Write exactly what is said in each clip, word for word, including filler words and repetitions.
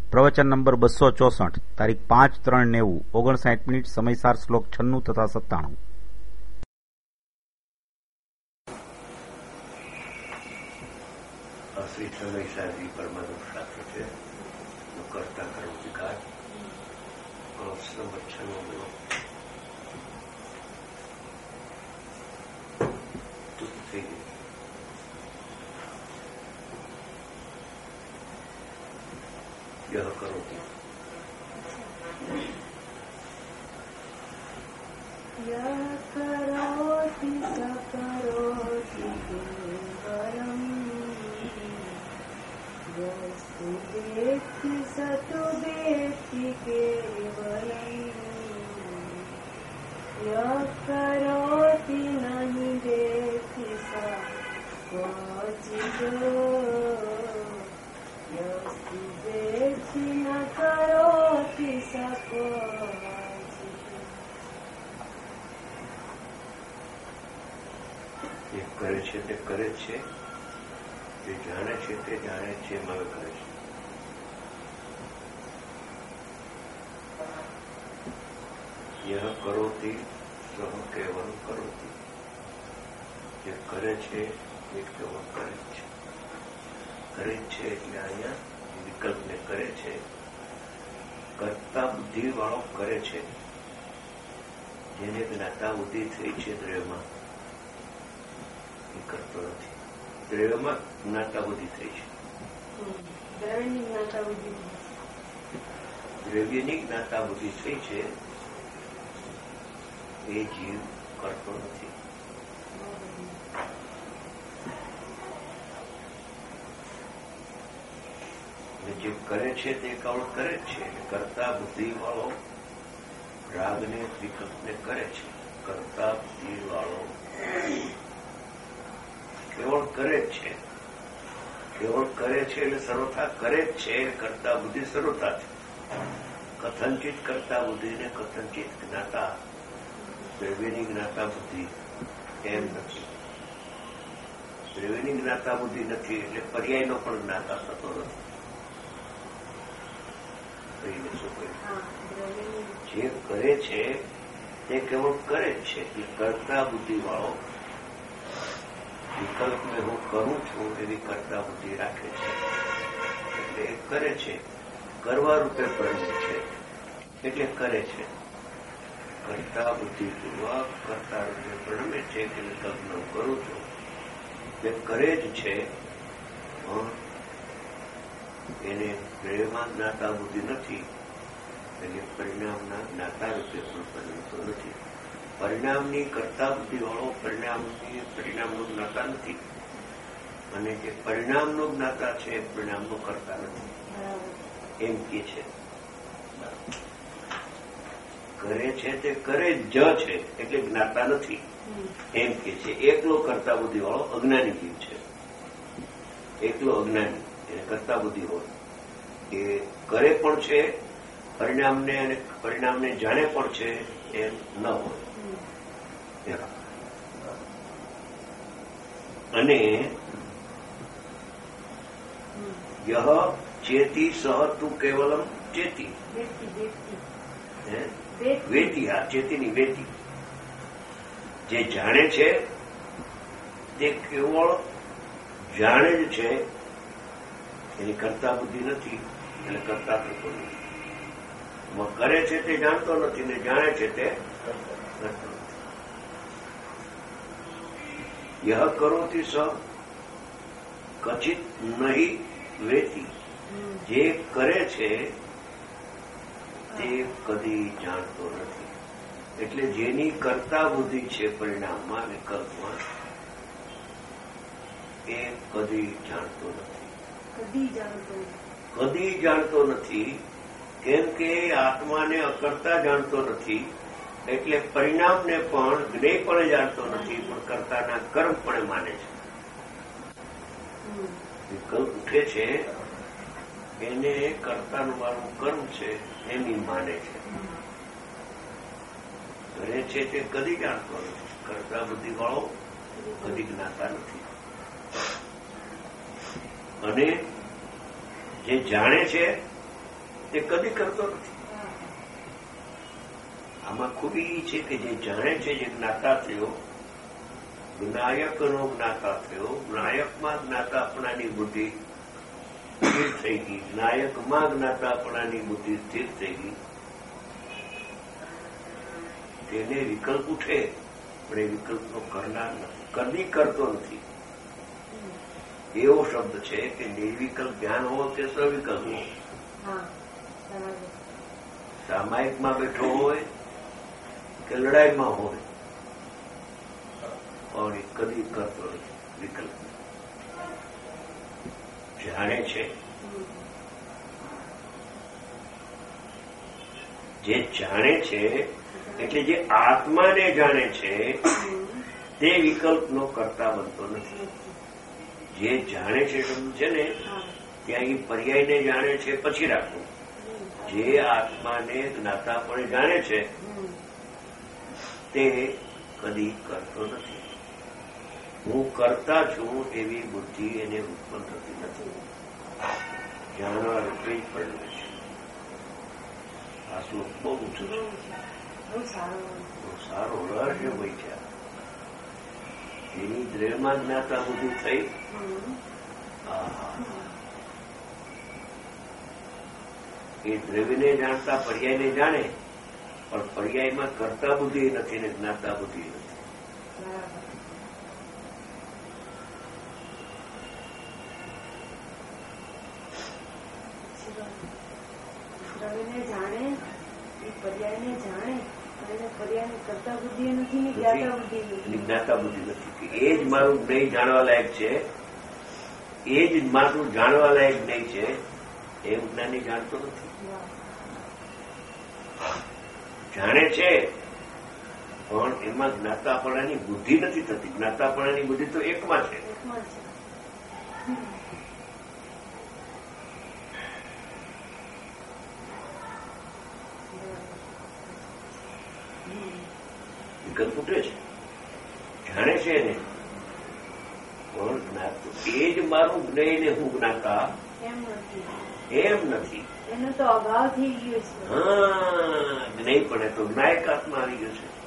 પ્રવચન નંબર બસો ચોસઠ, તારીખ પાંચ ત્રણ નેવું, ઓગણસાઠ મિનિટ, સમયસાર શ્લોક છન્નું તથા સત્તાણું. શ્રી સમયસારજી પરમાનંદ શાસ્ત્ર છે. કરતા કરો વિકાર નંબર છન્નું થઈ ગયું. यह करोति यह करोति स करोति केवलम् यस्तु वेत्ति स तु वेत्ति केवलम् यः करोति नहि वेत्ति स क्वचित् यस्तु वेत्ति न करोति स क्वचित्. જે કરે છે તે કરે છે, જે જાણે છે તે જાણે છે, મગ કરે છે. યહ કરોતિ સહ કેવલ કરોતિ. જે કરે છે એ કેવળ કરે છે. કરે છે એટલે અહીંયા વિકલ્પને કરે છે. કરતા બુદ્ધિ વાળો કરે છે. જેને જ્ઞાતા બુદ્ધિ થઈ છે દ્રવ્યમાં, એ કરતો નથી. દ્રવ્યમાં જ્ઞાતા બુદ્ધિ થઈ છે. દ્રવ્યની જ્ઞાતા બુદ્ધિ દ્રવ્યની જ્ઞાતા બુદ્ધિ થઈ છે, એ જીવ કરતો નથી. જે કરે છે તે કવળ કરે જ છે. કરતા બુદ્ધિ વાળો રાગને વિકલ્પને કરે છે. કરતા બુદ્ધિ વાળો કેવળ કરે જ છે. કેવળ કરે છે એટલે સર્વથા કરે જ છે. કરતા બુદ્ધિ સર્વથા છે. કથનચિત કરતા બુદ્ધિ ને કથનચિત જ્ઞાતા, દ્રવ્યની જ્ઞાતા બુદ્ધિ એમ નથી. દ્રવ્યની જ્ઞાતા બુદ્ધિ નથી એટલે પર્યાયનો પણ જ્ઞાતા થતો નથી. જે કરે છે તે કેવળ કરે જ છે. એ કરતા બુદ્ધિ વાળો વિકલ્પને હું કરું છું એવી કરતા બુદ્ધિ રાખે છે. એટલે એ કરે છે, કરવા રૂપે પ્રણમે છે એટલે કરે છે. કરતા બુદ્ધિપૂર્વક કરતા રૂપે પ્રણમે છે કે વિકલ્પને હું કરું છું જે કરે જ છે. એને પ્રેમમાં જ્ઞાતા બુદ્ધિ નથી એટલે પરિણામના જ્ઞાતા રૂપે પણ પરિણમતો નથી. પરિણામની કરતા બુદ્ધિ વાળો પરિણામની પરિણામનો જ્ઞાતા નથી, અને જે પરિણામનો જ્ઞાતા છે એ પરિણામનો કરતા નથી એમ કે છે. કરે છે તે કરે જ છે એટલે જ્ઞાતા નથી એમ કે છે. એકલો કરતા બુદ્ધિ વાળો અજ્ઞાની જીવ છે. એકલો અજ્ઞાની એને કરતા બુદ્ધિ હોય એ કરે પણ છે, પરિણામને અને પરિણામને જાણે પણ છે એમ ન હોય. અને યહ ચેતી સહ તું કેવલમ ચેતી વેતી. આ ચેતીની વેતી જે જાણે છે તે કેવળ જાણે જ છે. એની કરતા બુદ્ધિ નથી એટલે કરતા થતો નથી. કરે છે તે જાણતો નથી ને જાણે છે તે કરતો નથી. યહ કરોતિ સ કચિત નહીં વેતી. જે કરે છે તે કદી જાણતો નથી. એટલે જેની કરતા બુદ્ધિ છે પરિણામમાં, વિકલ્પમાં, એ કદી જાણતો નથી. કદી જાણતો કદી જાણતો નથી. કેમ કે આત્માને અકર્તા જાણતો નથી એટલે પરિણામને પણ જ્ઞેયપણે જાણતો નથી, પણ કર્તાના કર્મ પણ માને છે. વિકલ્પ ઉઠે છે એને કર્તાનું મારું કર્મ છે એની માને છે. કરે છે તે કદી જાણતો નથી. કરતા બુદ્ધિ વાળો કદી જ્ઞાતા નથી. અને જે જાણે છે તે કદી કરતો નથી. આમાં ખૂબી છે કે જે જાણે છે, જે જ્ઞાતા થયો, જ્ઞાયકનો જ્ઞાતા થયો, જ્ઞાયકમાં જ્ઞાતાપણાની બુદ્ધિ સ્થિર થઈ ગઈ, જ્ઞાયકમાં જ્ઞાતાપણાની બુદ્ધિ સ્થિર થઈ ગઈ, તેને વિકલ્પ ઉઠે પણ એ વિકલ્પનો કરનાર નથી, કદી કરતો નથી. એવો શબ્દ છે કે નિર્વિકલ્પ જ્ઞાન હોવો તે સવિકલ્પ હોવો. સામાયિકમાં બેઠો હોય કે લડાઈમાં હોય પણ એ કદી કરતો નથી વિકલ્પ. જાણે છે, જે જાણે છે એટલે જે આત્માને જાણે છે તે વિકલ્પનો કરતા બનતો નથી. જે જાણે છે શબ્દ છે ને ત્યાં એ પર્યાયને જાણે છે પછી રાખવું. જે આત્માને જ્ઞાતાપણે જાણે છે તે કદી કરતો નથી. હું કરતા છું એવી બુદ્ધિ એને ઉત્પન્ન થતી નથી. જાણવા રૂપે જ પડે છે. આ શ્લોક બહુ ઊંચું છે, બહુ સારો રહસ્ય હોય છે. એની દ્રવ્યમાં જ્ઞાતા બુદ્ધિ થઈ. એ દ્રવ્યને જાણતા પર્યાયને જાણે પણ પર્યાયમાં કરતા બુદ્ધિ નથી ને જ્ઞાતા બુદ્ધિ નથી. દ્રવ્યને જાણે, એ પર્યાયને જાણે અને પર્યાયને કરતા બુદ્ધિ નથી ને જ્ઞાતા બુદ્ધિ નથી. જ્ઞાતા બુદ્ધિ નથી. એ જ મારું જ્ઞેય જાણવા લાયક છે, એ જ મારું જાણવા લાયક જ્ઞેય છે, એ જ્ઞાની જાણતો નથી. જાણે છે પણ એમાં જ્ઞાતાપણાની બુદ્ધિ નથી થતી. જ્ઞાતાપણાની બુદ્ધિ તો એકમાં છે. વિકલ્પ ઉઠે છે, જાણે છે એને પણ જ્ઞાતું એ જ મારું જ્ઞેય ને હું જ્ઞાતા એમ નથી. એનો તો અભાવ થઈ ગયો છે. હા, જ્ઞેય પણ તો જ્ઞાયક આત્મા આવી ગયો છે.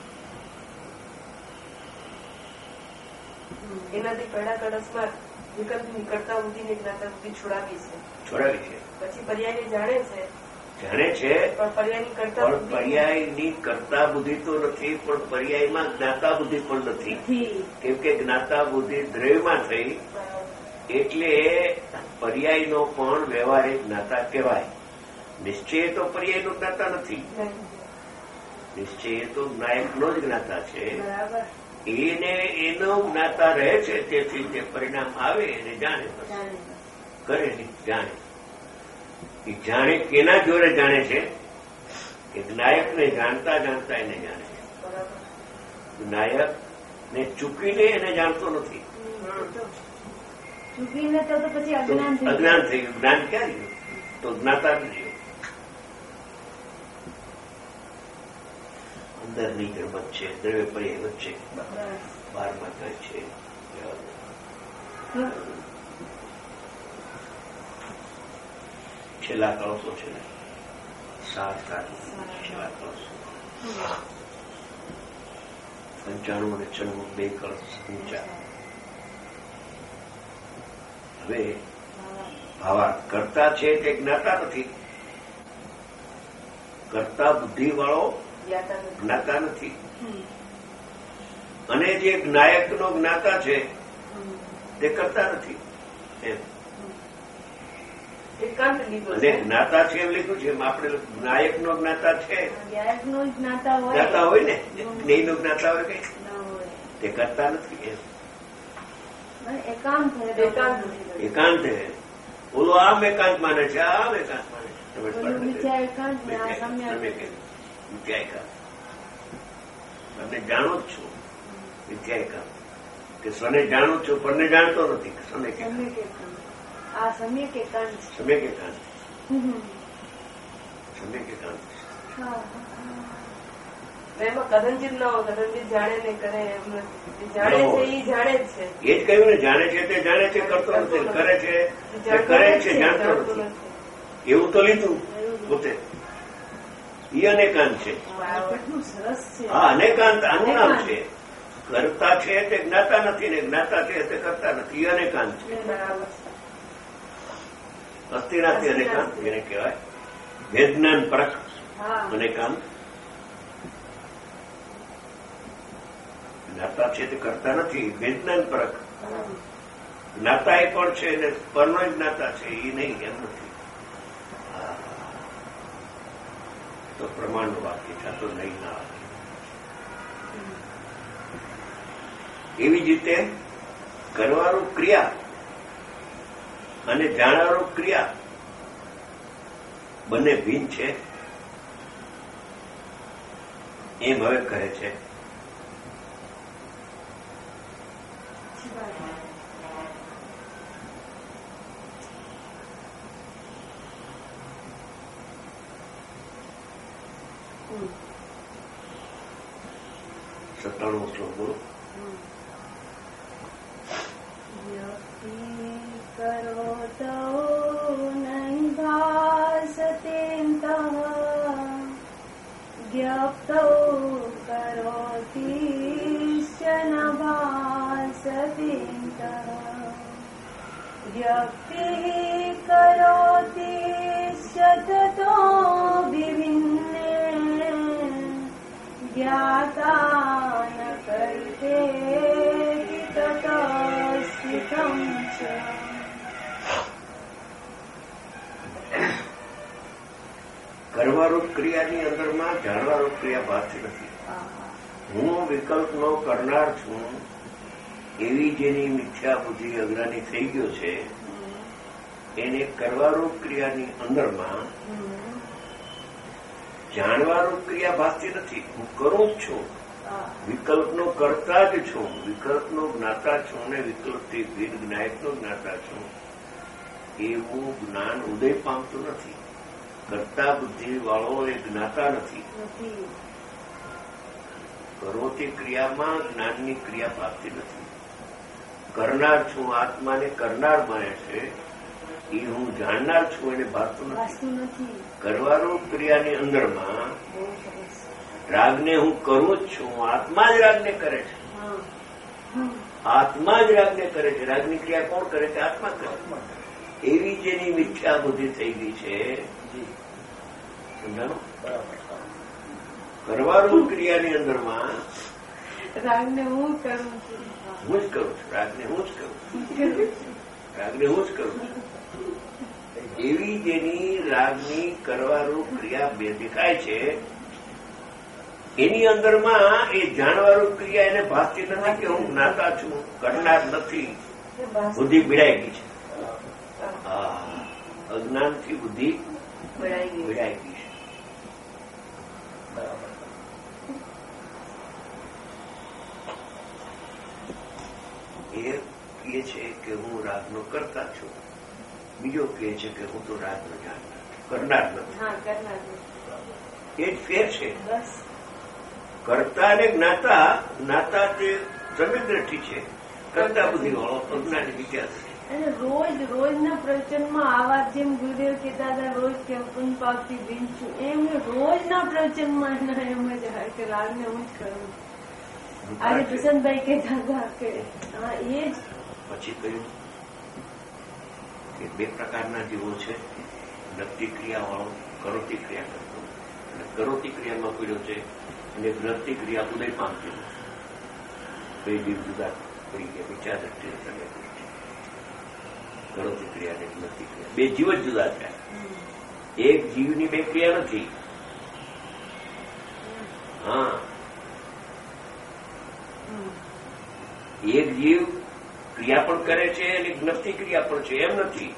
એનાથી કડા કળશમાં વિકલ્પ નીકળતા બુદ્ધિને જ્ઞાતા બુદ્ધિ છોડાવી છે છોડાવી છે પછી પર્યાયને જાણે છે જાણે છે પણ પર્યાયની કરતા પણ પર્યાયની કરતા બુદ્ધિ તો નથી, પણ પર્યાયમાં જ્ઞાતા બુદ્ધિ પણ નથી. કેમ કે જ્ઞાતા બુદ્ધિ દ્રવ્યમાં થઈ એટલે પર્યાયનો પણ વ્યવહારિક જ્ઞાતા કહેવાય. નિશ્ચય તો પર્યાયનો જ્ઞાતા નથી. નિશ્ચય તો જ્ઞાયકનો જ જ્ઞાતા છે. એને એનો જ્ઞાતા રહે છે. તેથી જે પરિણામ આવે એને જાણે કરે જાણે. એ જાણે કેના જોડે જાણે છે કે જ્ઞાયકને જાણતા જાણતા એને જાણે છે. જ્ઞાયક ને ચૂકીને એને જાણતો નથી. ચૂકીને તો પછી અજ્ઞાન થઈ અજ્ઞાન થઈ ગયું. જ્ઞાન ક્યાં ગયું? તો જ્ઞાતા જ રહ્યું. અંદરની રમત છે, દ્રવ્ય પર્યાય વચ્ચે બહારમાં જાય છે. છેલ્લા કળશો છે ને સાત સાત છેલ્લા કળશો પંચાણું અને છન્નું બે કળશ ઊંચા. હવે ભાવા કરતા છે તે જ્ઞાતા નથી. કરતા બુદ્ધિ વાળો જ્ઞાતા નથી. અને જે જ્ઞાયકનો જ્ઞાતા છે તે કરતા નથી. એમ અને જ્ઞાતા છે એમ લીધું છે. આપણે જ્ઞાયકનો જ્ઞાતા છે, જ્ઞાતા હોય ને, જ્ઞેયનો જ્ઞાતા હોય કઈ તે કરતા નથી. એમ એકાંત હે. ઓલો આમ એકાંત માને છે, આમ એકાંત માને છે. મિથ્યા એકાંત. તમને જાણો જ છું મિથ્યા એકાંત કે સ્વને જાણું છું પણ જાણતો નથી. સમ્યક એકાંત. આ સમ્યક એકાંત. સમ્યક એકાંત. સમ્યક એકાંત. એમાં કદંજિત ન હોય. કદંજિત જાણે ને કરે એમ નથી. જાણે છે એ જાણે જ છે. એ જ કહ્યું ને, જાણે છે તે જાણે છે, કરતો નથી. કરે છે કરે છે, જાણતો નથી. એવું તો લીધું. પોતે એ અનેકાંત છે. કેટલું સરસ છે. હા, અનેકાંત આનું નામ છે. કરતા છે તે જ્ઞાતા નથી ને જ્ઞાતા છે તે કરતા નથી. એ અનેકાંત છે. અસ્થિરાથી અનેકાંત એને કહેવાય. વેદજ્ઞાન પરખ અનેકાંત. જ્ઞાતા છે તે કરતા નથી. વેદજ્ઞાન પરખ જ્ઞાતા એ પણ છે ને પરનો જ્ઞાતા છે એ નહીં, એમ નથી. તો પ્રમાણનું વાક્ય છે, તો નહીં ના વાક્ય. એવી જ રીતે કરવાનું ક્રિયા અને જાણવાનું ક્રિયા બંને ભિન્ન છે એમ હવે કહે છે. સત્તાણું શ્લોક બોલો. કરોતો નહીં ભાસતેંતઃ જ્ઞપ્તો કરોતિશ્ચ ન ભાસતેંતઃ વ્યક્તિઃ કરોતિશ્ચ તતો વિભિન્ને જ્ઞાતા ન કરતે તતો સ્થિતં ચ. કરવારૂપ ક્રિયાની અંદરમાં જાણવારૂપ ક્રિયા ભાસતી નથી. હું વિકલ્પનો કરનાર છું એવી જેની મિથ્યા બુદ્ધિ અજ્ઞાની થઈ ગયો છે એને કરવારૂપ ક્રિયાની અંદરમાં જાણવારૂપ ક્રિયા ભાસતી નથી. હું કરું જ છું, વિકલ્પનો કરતા જ છું, વિકલ્પનો જ્ઞાતા છું ને વિકલ્પથી ભિન્ન જ્ઞાયકનો જ્ઞાતા છું એવું જ્ઞાન ઉદય પામતું નથી. કરતા બુદ્ધિ વાળો એ જ્ઞાતા નથી. કરોતી ક્રિયામાં જ્ઞાનની ક્રિયા ભાસતી નથી. કરનાર છું આત્માને કરનાર બને છે એ હું જાણનાર છું એને ભાસતું નથી. કરવારૂપ ક્રિયાની અંદરમાં રાગને હું કરું જ છું, આત્મા જ રાગને કરે છે. આત્મા જ રાગને કરે છે. રાગની ક્રિયા કોણ કરે છે? આત્મા કરે. એવી જેની મિથ્યા બુદ્ધિ થઈ ગઈ છે. સમજાણું? કરવારૂપ ક્રિયાની અંદરમાં રાગને હું કરું છું, હું જ કરું છું. રાગને હું જ કરું છું. રાગને હું જ કરું છું. એવી જેની રાગની કરવારૂપ ક્રિયા બે દેખાય છે એની અંદરમાં એ જાણવારૂપ ક્રિયા એને ભાસતી નથી કે હું જ્ઞાતા છું, કરનાર નથી. બુદ્ધિ પીડાઈ ગઈ છે. અજ્ઞાનથી બુદ્ધિ પીડાઈ ગઈ છે. એ કહે છે કે હું રાગનો કરતા છું, બીજો કહે છે કે હું તો રાગનો જાણનાર કરનાર નથી. એ જ ફેર છે. કરતા અને જ્ઞાતા, જ્ઞાતા તે સમ્યક દ્રષ્ટિ છે, કરતા બુદ્ધિ વાળો અજ્ઞાની વિદ્યાર્થી. અને રોજ રોજના પ્રવચનમાં આ વાત જેમ ગુરુદેવ કહેતા હતા રોજ કેમ પુન પાપથી ભીન છું એમ રોજના પ્રવચનમાં એના એમ જ કે રાગને હું જ કરું. આજે પ્રસન્નભાઈ કહેતા હતા કે હા એ જ. પછી કહ્યું કે બે પ્રકારના જીવો છે, નક્તિ ક્રિયા વાળો, કરોતી ક્રિયા કરતો. અને કરોતી ક્રિયામાં પીડ્યો છે અને જ્ઞપ્તિ ક્રિયા ઉદય પામતી નથી. બે જીવ જુદા પડી ગયા વિચાર દ્રષ્ટિએ સમ્યક દ્રષ્ટિ. કરોતી ક્રિયા અને જ્ઞપ્તિ ક્રિયા બે જીવ જ જુદા થયા. એક જીવની બે ક્રિયા નથી. હા, એક જીવ ક્રિયા પણ કરે છે અને જ્ઞપ્તિ ક્રિયા પણ છે એમ નથી.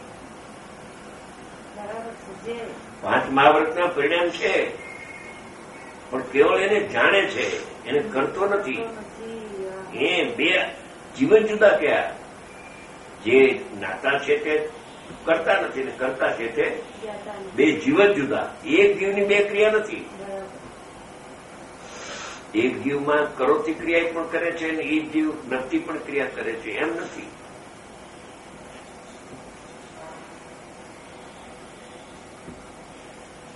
પાંચ મહાવ્રતના પરિણામ છે પણ કેવળ એને જાણે છે, એને કરતો નથી. એ બે જીવન જુદા કયા. જે જ્ઞાતા છે તે કરતા નથી ને કરતા છે તે બે જીવન જુદા. એક જીવની બે ક્રિયા નથી. એક જીવમાં કરોતી ક્રિયા પણ કરે છે અને એ જીવ જ્ઞપ્તિ પણ ક્રિયા કરે છે એમ નથી.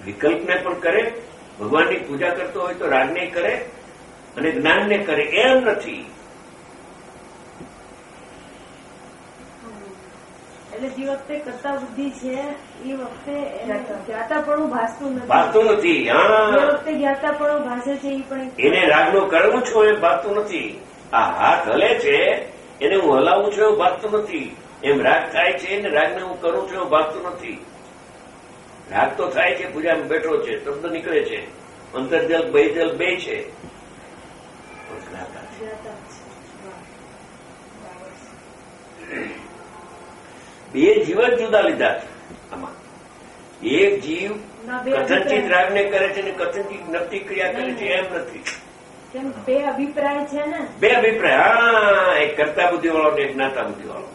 વિકલ્પને પણ કરે, ભગવાનની પૂજા કરતો હોય તો રાગને કરે અને જ્ઞાનને કરે, એમ નથી. એટલે જે વખતે કરતા બુદ્ધિ છે એ વખતે જ્ઞાતાપણું ભાસતું નથી ભાસતું નથી. જે હા, વખતે જ્ઞાતાપણું ભાસે છે એ પણ એને રાગનો કરવું છું એમ ભાસતું નથી. આ હાથ હલે છે એને હું હલાવું છું એવું ભાસતું નથી. એમ રાગ થાય છે ને રાગને હું કરું છું એવું ભાસતું નથી. રાગ તો થાય છે, પૂજામાં બેઠો છે, શબ્દ નીકળે છે, અંતર્જલ બહિર્જલ બે છે. પણ જ્ઞાતા છે. જ્ઞાતા છે. બે જીવ જ જુદા લીધા છે આમાં. એક જીવ ના, બે કથનચિત અભિપ્રાય. રાગને કરે છે ને કથનચિત નક્કી ક્રિયા કરે છે, એમ નથી. કેમ બે અભિપ્રાય છે ને બે અભિપ્રાય. હા, એક કરતા બુદ્ધિ વાળો ને એક જ્ઞાતા બુદ્ધિ વાળો.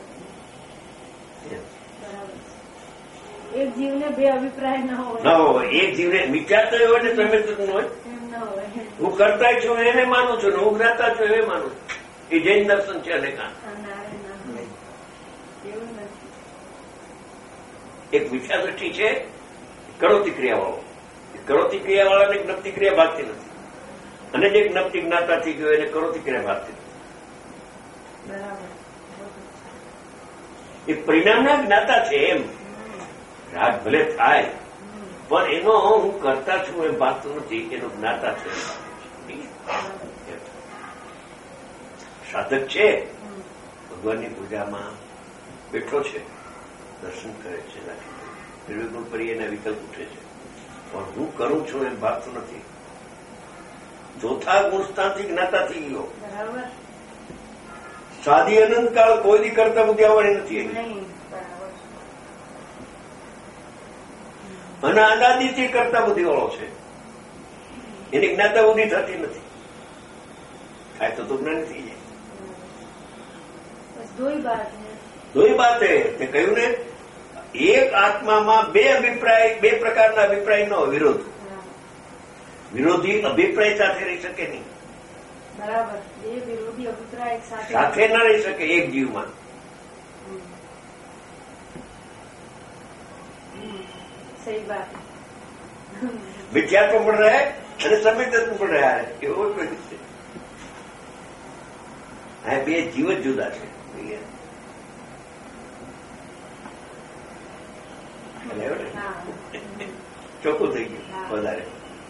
બરાબર છે. એક જીવને બે અભિપ્રાય ન હોય ન હોય એક જીવને વિચારતો હોય ને તમે તો ન હોય. એમ ન હોય. હું કરતા છું એને માનું છું ને હું જ્ઞાતા છું એને માનું છું. એ જૈન દર્શન છે અને કાં આ નારે ના હોય. એવું નથી. એક વિચાર દ્રષ્ટિ છે કરોતી ક્રિયા વાળો. કરોતી ક્રિયા વાળાને જ્ઞપ્તિ ક્રિયા ભાગતી નથી, અને જે જ્ઞપ્તિ જ્ઞાતા થઈ ગયો એને કરોતી ક્રિયા ભાગતી નથી. બરાબર. એ પરિણામના જ્ઞાતા છે. એમ રાગ ભલે થાય પણ એનો હું કરતા છું એમ ભાગતું નથી, એનો જ્ઞાતા છે. સાધક છે, ભગવાનની પૂજામાં બેઠો છે, દર્શન કરે છે, નિર્વિઘ્ન પરી એના વિકલ્પ ઉઠે છે, પણ હું કરું છું એમ ભાગતું નથી. ચોથા ગુણસ્થાનથી જ્ઞાતા થઈ ગયો. બરાબર. સાદી અનંતકાળ કોઈ દી કરતા બુદ્ધિ આવવાની નથી એની. નહીં. બરાબર. અને અનાદિથી કરતા બુદ્ધિ વાળો છે, એની જ્ઞાતા બુદ્ધિ થતી નથી. થાય તો જ્ઞાન થઈ જાય. બસ દોઈ બાત છે. દોઈ બાત એ તે કહ્યું ને, એક આત્મામાં બે અભિપ્રાય, બે પ્રકારના અભિપ્રાયનો વિરોધ. વિરોધી અભિપ્રાય સાથે રહી શકે નહીં. બરાબર. બે વિરોધી અભિપ્રાય એક સાથે સાથે ના રહી શકે એક જીવમાં. સહી બાત. મિથ્યાત્વ પણ રહે અને સમિતત્વ પણ રહ્યા. એવો કોઈ છે. આ બે જીવ જ જુદા છે. હા. ચોખ્ખું થઈ ગયું વધારે.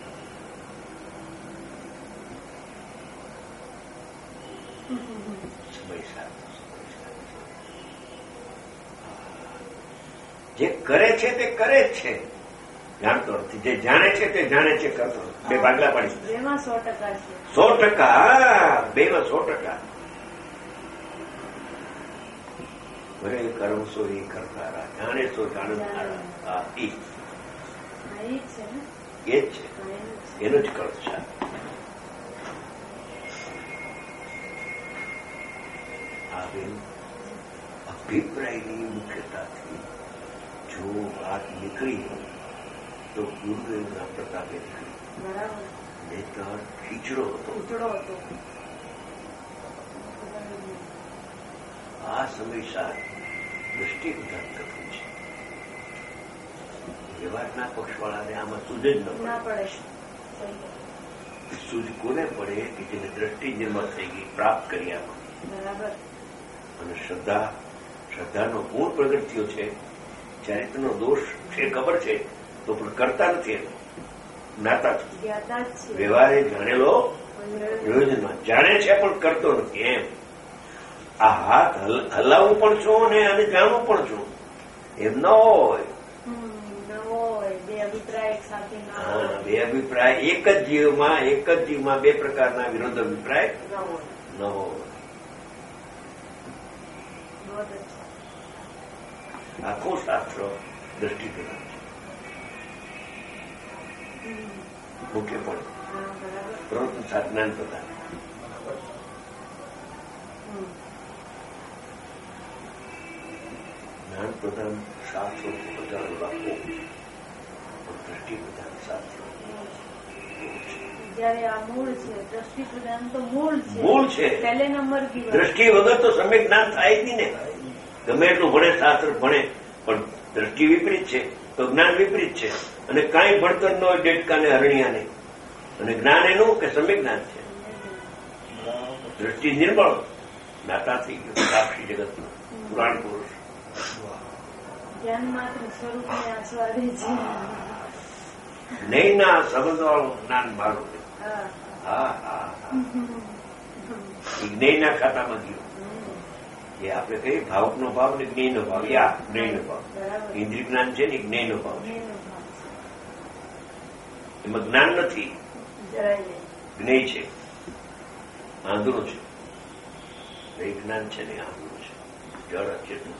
જે કરે છે તે કરે જ છે, જાણતો નથી. જે જાણે છે તે જાણે છે, કરતો નથી. બે ભાગલા પાડી. બેમાં સો ટકા છે. સો ટકા બે માં સો ટકા. ભલે કરમ સો એ કરતા, જાણે સો જાણતા. હા, એ હા, એ જ છે ને. એ જ છે, હા, એવું જ છે. એનો જ કર્મ છે. આ બેન અભિપ્રાયની મુખ્યતાથી જો વાત નીકળી તો ગુરુદેવના પ્રતાપે નીકળી. બરાબર. નહીતર ખીચડો હતો. ઉજળો હતો. આ સમય સાર દ્રષ્ટિ વિધાન થતું છે. વ્યવહારના પક્ષવાળાને આમાં સૂઝ જ ન ના પડે. પડે. સૂઝ કોને પડે કે જેને દ્રષ્ટિ નિર્મળ થઈ ગઈ, પ્રાપ્ત કરી આમાં. બરાબર. અને શ્રદ્ધા, શ્રદ્ધાનો ગુણ પ્રગટ થયો છે. ચારિત્રનો દોષ છે ખબર છે તો પણ કરતા નથી. એનો જ્ઞાતા છે. જ્ઞાતા જ છે. વ્યવહારે જાણેલો પ્રયોજનમાં જાણે છે પણ કરતો નથી. એમ આ હાથ હલાવવું પણ છું અને આને જાણવું પણ છું એમ ન હોય. હમ, ન હોય. બે અભિપ્રાય એક સાથે ના હા, હોય. બે અભિપ્રાય એક જ જીવમાં એક જ જીવમાં બે પ્રકારના વિરોધ અભિપ્રાય ન હોય. ન હોય. બહુ જ અચ્છા. આખું શાસ્ત્ર દ્રષ્ટિપ્રધાન છે. હમ. મુખ્ય પણ હા, બરાબર. પ્રવૃત્તિ જ્ઞાન પ્રધાન. હમ. જ્ઞાન પ્રધાન શાસ્ત્રો પ્રધાન રાખો પણ દ્રષ્ટિ પ્રધાન શાસ્ત્રો. જયારે આ મૂળ છે, દ્રષ્ટિ પ્રદાન તો મૂળ છે. મૂળ છે. પહેલે નંબર કી વાત. દ્રષ્ટિ વગર તો સમ્યક જ્ઞાન થાય જ નહીં ને. ગમે એટલું ભણે શાસ્ત્ર ભણે પણ દ્રષ્ટિ વિપરીત છે તો જ્ઞાન વિપરીત છે. અને કાંઈ ભણતર ન હોય ડેટકા ને હરણિયા નહીં. અને જ્ઞાન એનું કે સમ્યક જ્ઞાન છે. દ્રષ્ટિ નિર્મળ જ્ઞાતા થઈ ગયું સાક્ષી જગતનું પુરાણ પુરુષ. જ્ઞાન માત્ર સ્વરૂપને આસ્વાદે છે. નહીં ના સમજવાળું જ્ઞાન મારું. હા હા જ્ઞેયના ખાતામાં ગયું. એ આપણે કહીએ ભાવકનો ભાવ ને જ્ઞેયનો ભાવ. યા જ્ઞેયનો ભાવ ઇન્દ્રિય જ્ઞાન છે ને જ્ઞેયનો ભાવ છે. એમાં જ્ઞાન નથી, જ્ઞેય છે, આંધળું છે. નહીં જ્ઞાન છે ને આંધળું છે, જળ અચેતન.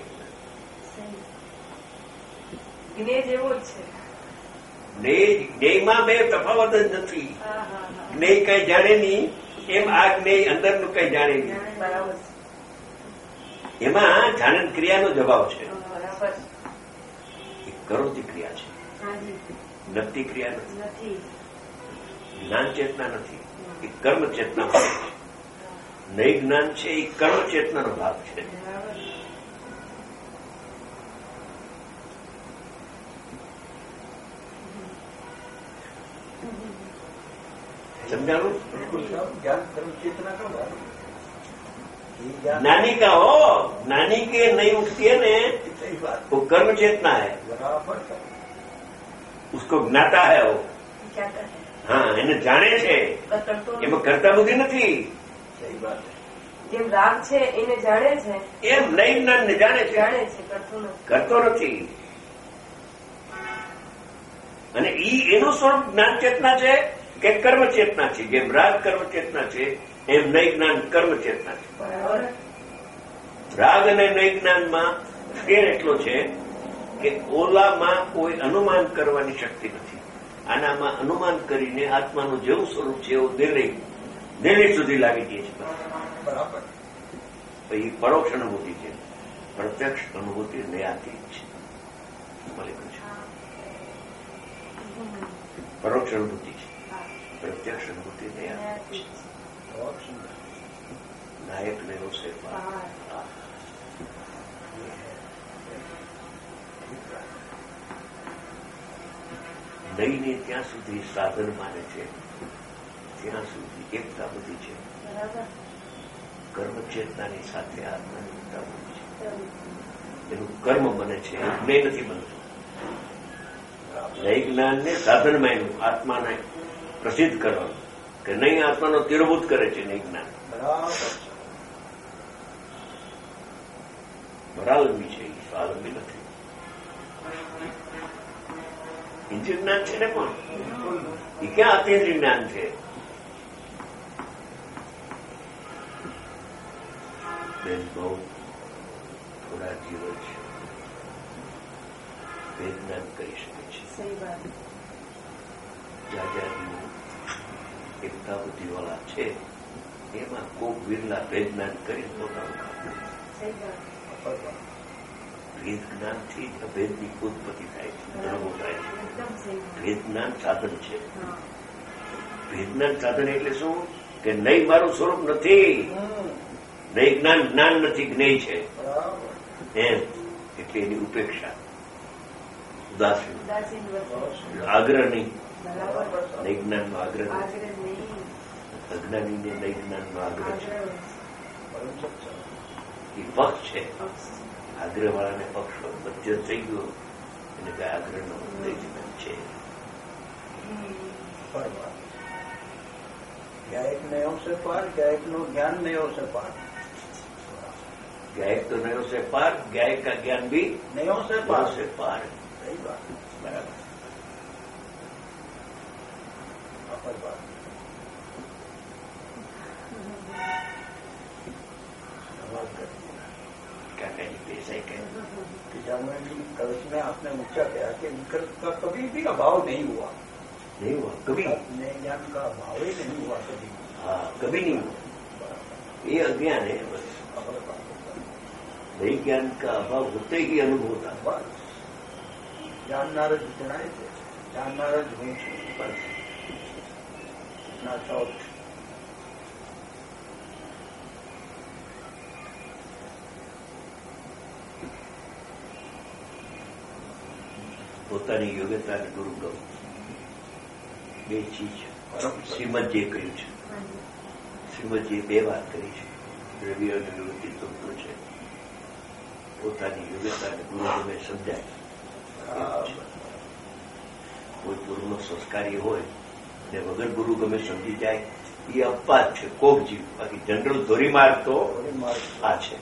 જ્ઞેય જેવો જ છે. જ્ઞેયમાં બે તફાવત જ નથી. જ્ઞેય કઈ જાણે નહીં એમ આ જ્ઞેય અંદરનું કઈ જાણે નહીં. એમાં જાણન ક્રિયાનો જવાબ છે. એ કરોતી ક્રિયા છે, નક્તિ ક્રિયા નથી. જ્ઞાન ચેતના નથી, એ કર્મ ચેતના છે. નહીં જ્ઞાન છે એ કર્મ ચેતનાનો ભાગ છે. समझाणु नानी का हो, नानी के नहीं उठती है ने वो कर्म चेतना है, उसको ज्ञाता है वो. हाँ એને જાણે છે એમાં કરતા બુદ્ધિ નથી. જેમ રાગ છે એને જાણે છે એમ નહીં જ્ઞાન ને જાણે છે, જાણે છે કરતો નથી. અને ઈ એનું સ્વરૂપ જ્ઞાન ચેતના છે કે કર્મ ચેતના છે. જેમ રાગ કર્મ ચેતના છે એમ નૈ જ્ઞાન કર્મ ચેતના છે. રાગ અને નૈ જ્ઞાનમાં ફેર એટલો છે કે ઓલામાં કોઈ અનુમાન કરવાની શક્તિ નથી. આનામાં અનુમાન કરીને આત્માનું જેવું સ્વરૂપ છે એવું નિર્ણય નિર્ણય સુધી લાવી દે છે. બરાબર. એ પરોક્ષ અનુભૂતિ છે, પ્રત્યક્ષ અનુભૂતિ નયાતીત છે. પરોક્ષ અનુભૂતિ છે, प्रत्यक्ष अनुभूति नहीं आती. नायक ने उसे नहीं ने ત્યાં સુધી સાધન માને છે, ત્યાં સુધી એકતા બધી છે. કર્મ ચેતનાની સાથે આત્માની એકતા બધી છે. એનું કર્મ બને છે, જ્ઞેય નથી બનતું. નૈ જ્ઞાનને સાધનમાં એનું આત્માને પ્રસિદ્ધ કરવાનું કે નહીં આત્માનો તિરોભૂત કરે છે નહીં જ્ઞાન. પરાલંબી છે, સ્વાલંબી નથી. ઇન્દ્રિય જ્ઞાન છે ને પણ એ ક્યાં અતિન્દ્રિય જ્ઞાન છે? બેન બહુ થોડા જીવો છે વેદ જ્ઞાન કરી શકે છે. જાજાજીઓ એકતા બુદ્ધિ વાળા છે એમાં કોક વિરલા વેદ જ્ઞાન કરી પોતાનું કામ. વેદ જ્ઞાનથી અભેદની ઉત્પત્તિ થાય છે, અનુભવ થાય છે. વેદ જ્ઞાન સાધન છે. વેદ જ્ઞાન સાધન એટલે શું કે નહીં મારું સ્વરૂપ નથી, નહીં જ્ઞાન જ્ઞાન નથી, જ્ઞેય છે એમ. એટલે એની ઉપેક્ષા, ઉદાસીન, આગ્રહ નહીં. નૈ જ્ઞાનનો આગ્રહ, અજ્ઞાનીને નૈ જ્ઞાનનો આગ્રહ છે. એ પક્ષ છે. આગ્રહ વાળાને પક્ષ મધ્ય થઈ ગયો એને કઈ આગ્રહનો નૈ જ્ઞાન છે. ગાયક નયો સે પાર, ગાયક નું જ્ઞાન નયો સે પાર. गायक तो नयो से पार, गायक का ज्ञान भी नयो से पार से पार. सही बात, बराबर. बात क्या कहें ऐसा ही कहें कि जानवर जी कवच में आपने ऊंचा किया कि विकल्प का कभी भी अभाव नहीं हुआ. नहीं हुआ कभी, नए ज्ञान का अभाव ही नहीं हुआ कभी. हाँ कभी नहीं हुआ. ये अज्ञान है बस. नई ज्ञान का अभाव होते ही अनुभव होता. बस जाननार જ જણાય છે, जाननार જ હું છું. બસ इतना शॉर्ट. પોતાની યોગ્યતા અને ગુરુગમ બે ચીજ શ્રીમદજીએ કહ્યું છે. શ્રીમદજીએ બે વાત કરી છે. રવિ અને યુવતી તત્વ છે. પોતાની યોગ્યતા અને ગુરુગમે સમજાય. કોઈ ગુરુનો સંસ્કારી હોય અને વગર ગુરુ ગમે સમજી જાય એ અપવાદ છે, કોક જીવ. બાકી જનરલ ધોરીમાર્ગ તો આ છે.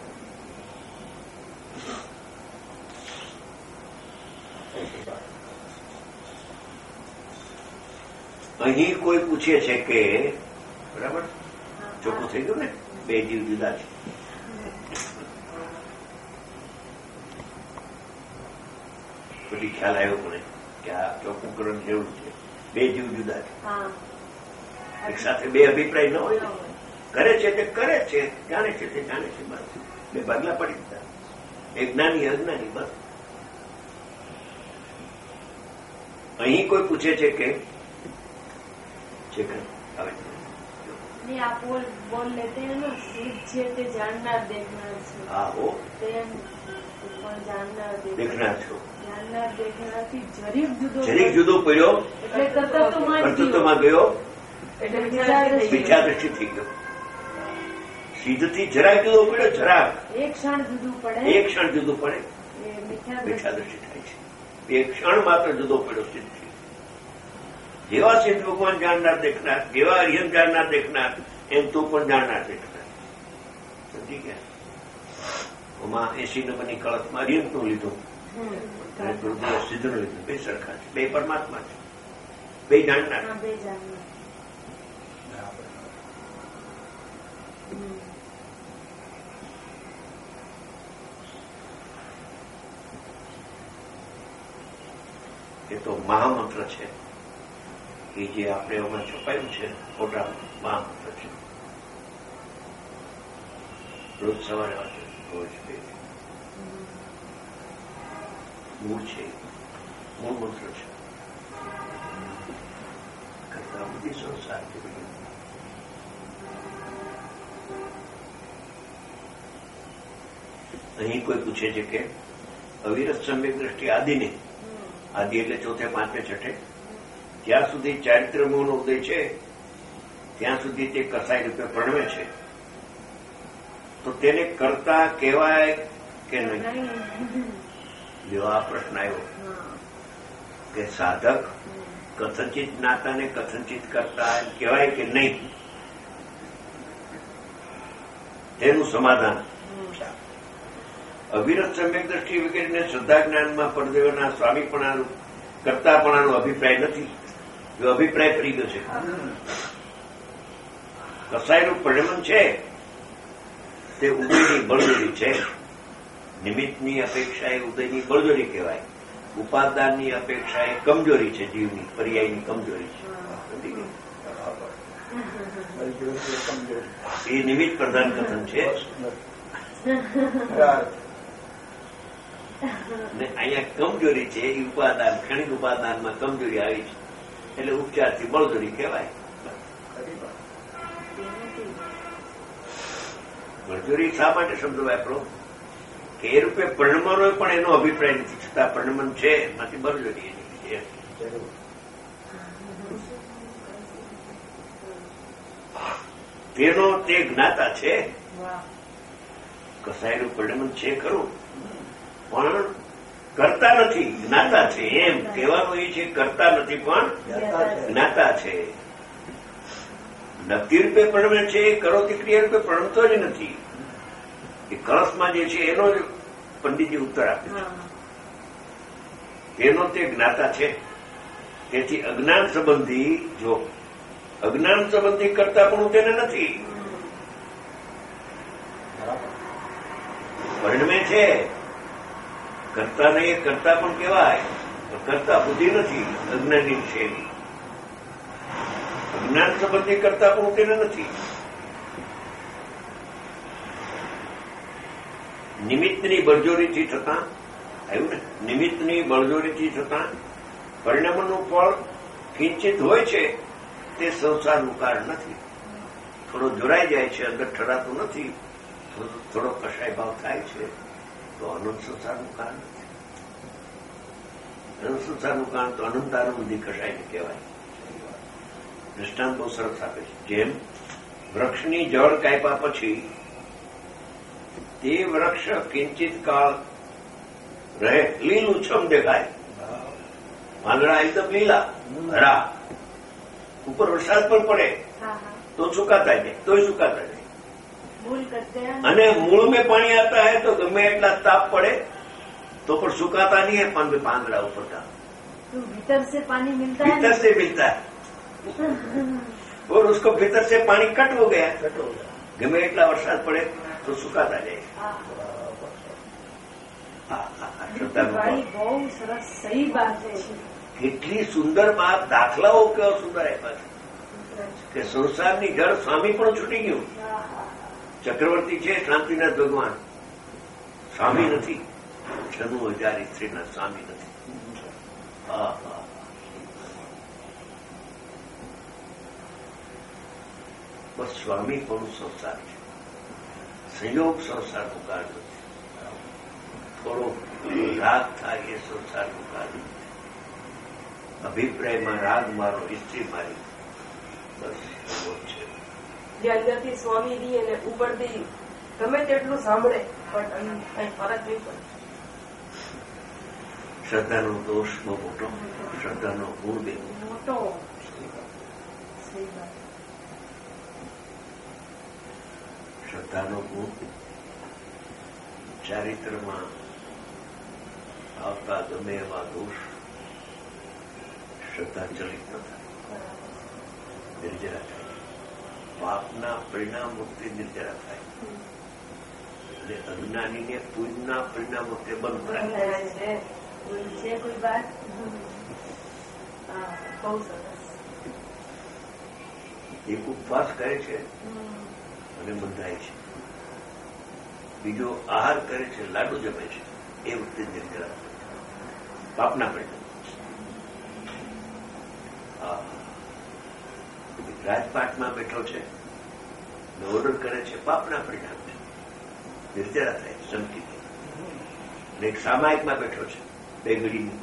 અહીં કોઈ પૂછે છે કે બરાબર ચોખ્ખું થઈ ગયું ને, બે જીવ જુદા છે. પછી ખ્યાલ આવ્યો મને કે આ ચોખ્ખું કરવાની જરૂર છે. બે જીવ જુદા છે. એક સાથે બે અભિપ્રાય ન હોય. કરે છે તે કરે છે, જાણે છે તે જાણે છે, બસ બે ભાગલા પડી ગયા. એક જ્ઞાની અજ્ઞાની, બસ. અહીં કોઈ પૂછે છે કે नहीं, आप बोल बोल लेते हैं ना, सिद्ध છે તે જાણનાર દેખનાર છે. હા હો, તેમ પણ જાણનાર દેખનાર છો. જાણનાર દેખનારથી જરીક જુદો જરીક જુદો પડ્યો એટલે કર્તૃત્વમાં કર્તૃત્વમાં ગયો, એટલે મિથ્યા દ્રષ્ટિ થઈ ગયો. સિદ્ધથી જરાક જુદો પડ્યો, જરાક એક ક્ષણ જુદું પડે, એક ક્ષણ જુદું પડે, એ મિથ્યા મિથ્યા દ્રષ્ટિ થાય છે. એક ક્ષણ માત્ર જુદો પડ્યો સિદ્ધ. જેવા સિદ્ધ ભગવાન જાણનાર દેખનાર, જેવા અરિહંત જાણનાર દેખનાર, એમ તું પણ જાણનાર દેખનાર. સમજી ગયા? એમાં એસી નંબરની કળશમાં અરિહંતનું લીધું અને ગુરુદેવ સિદ્ધનું લીધું. બે સરખા છે, બે પરમાત્મા છે, બે જાણનાર. બે જાણનાર. એ તો મહામંત્ર છે કે જે આપણે એમાં છપાયું છે, ખોટા મહામંત્ર છે. રોજ સવારે વાંચે, રોજ બે. મૂળ છે, મૂળ મંત્ર છે. કરતા બધી સંસારથી બધી. અહીં કોઈ પૂછે છે કે અવિરત સમ્યક દ્રષ્ટિ આદિને, આદિ એટલે ચોથે પાંચમે છઠ્ઠે, જ્યાં સુધી ચારિત્ર મોહનો ઉદય છે ત્યાં સુધી તે કસાય રૂપે પ્રણમે છે. તો તેને કરતા કહેવાય કે નહીં? જો આ પ્રશ્ન આવ્યો કે સાધક કથનચિત જ્ઞાતાને કથનચિત કરતા કહેવાય કે નહીં, તેનું સમાધાન અવિરત સમ્યક દ્રષ્ટિ વગેરેને શ્રદ્ધા જ્ઞાનમાં પરદેવના સ્વામીપણાનું કરતાપણાનો અભિપ્રાય નથી. જો અભિપ્રાય ફરી ગયો છે, કસાયનું પરિણમન છે તે ઉદયની બળજોરી છે. નિમિત્તની અપેક્ષાએ ઉદયની બળજોરી કહેવાય. ઉપાદાનની અપેક્ષાએ કમજોરી છે, જીવની પર્યાયની કમજોરી છે. એ નિમિત્ત પ્રધાન કથન છે. ને અહીંયા કમજોરી છે એ ઉપાદાન, ક્ષણિક ઉપાદાનમાં કમજોરી આવી છે એટલે ઉપચારથી બળજોરી કહેવાય. બળજોરી શા માટે શબ્દ વાપરો કે એ રૂપે પરિણમનો પણ એનો અભિપ્રાય નથી, છતાં પરિણમન છે એમાંથી બળજોરી એની છે. તેનો તે જ્ઞાતા છે. કસાયનું પરિણમન છે ખરું, પણ કરતા નથી, જ્ઞાતા છે. એમ કહેવાનું એ છે કરતા નથી પણ જ્ઞાતા છે. નક્કી રૂપે પરિણમે છે, કરોતી ક્રિયા રૂપે પરિણમતો જ નથી. એ કળશમાં જે છે એનો જ પંડિતજી ઉત્તર આપે છે. તેનો તે જ્ઞાતા છે. તેથી અજ્ઞાન સંબંધી, જો અજ્ઞાન સંબંધી કરતા પણ તેને નથી. પરિણમે છે, કરતા નહીં, કરતા પણ કહેવાય, કરતા બુદ્ધિ નથી, અજ્ઞાની છે. અજ્ઞાન સંબંધી કરતા પણ તેને નથી. નિમિત્તની બળજોરીથી થતા, આવ્યું ને, નિમિત્તની બળજોરીથી થતા પરિણામનું ફળ કિંચિત હોય છે તે સંસારનું કારણ નથી. થોડો જોરાઈ જાય છે, અંદર ઠરાતું નથી, થોડો કશાય ભાવ થાય છે તો અનંત સંસારનું કારણ નથી. સંસારનું કારણ તો અનંતાનુબંધી કશાયને કહેવાય. દ્રષ્ટાંત બહુ સરસ આપે છે. જેમ વૃક્ષની જળ કાપ્યા પછી તે વૃક્ષ કિંચિત કાળ રહે, લીલું છમ દેખાય. પાંદડા એકદમ લીલા હરા, ઉપર વરસાદ પણ પડે તો સુકાતા જાય, તોય સુકાતા જાય. અને મૂળ में पानी आता है तो गमे એટલા ताप पड़े तो पर सुखाता नहीं है पंद्रह પાંદડા ઉપર का, तो भीतर से पानी मिलता है, भीतर से मिलता है. और उसको भीतर से पानी कट हो गया, कट हो गया. गमे એટલા વરસાદ પડે તો સુકાતા જાય. ભાઈ બહુ સરસ, સહી વાત છે. કેટલી સુંદર વાત, દાખલાઓ કેવા સુંદર આપ્યા છે કે સંસારની જળ સ્વામી પણ છૂટી ગયું. ચક્રવર્તી છે શાંતિનાથ ભગવાન, સ્વામી નથી. છન્નું હજાર સ્ત્રીના સ્વામી નથી. હા હા, બસ સ્વામી પણ સંસાર છે. સંયોગ સંસારનું કારણ નથી. થોડો રાગ થાય એ સંસારનું કારણ નથી. અભિપ્રાયમાં રાગ મારો, સ્ત્રી મારી, બસ એવો જ છે. જે અંદરથી સ્વામી દી અને ઉપરથી ગમે તેટલું સાંભળે પણ કઈ ફરક નહીં પડે. શ્રદ્ધાનો દોષ બહુ મોટો, શ્રદ્ધાનો ગુણ બહુ મોટો. શ્રદ્ધાનો ગુણ ચારિત્રમાં આવતા ગમે એવા દોષ શ્રદ્ધા ચલિત ન થાય, નિર્જરા થાય. પાપના પરિણામોથી નિર્જરા થાય અને અજ્ઞાનીને પુણ્યના પરિણામોથી બંધ થાય. છે કોઈ વાત બહુ સરસ. એક ઉપવાસ કરે છે અને બંધાય છે, બીજો આહાર કરે છે, લાડુ જમે છે, એ વખતે નિર્જરા પાપના પરિણામ. રાજપાટમાં બેઠો છે, ઓર્ડર કરે છે, પાપના પરિણામ છે, નિર્જરા થાય, ચમકી ગઈ. એક સામાયિકમાં બેઠો છે, બે ઘડીની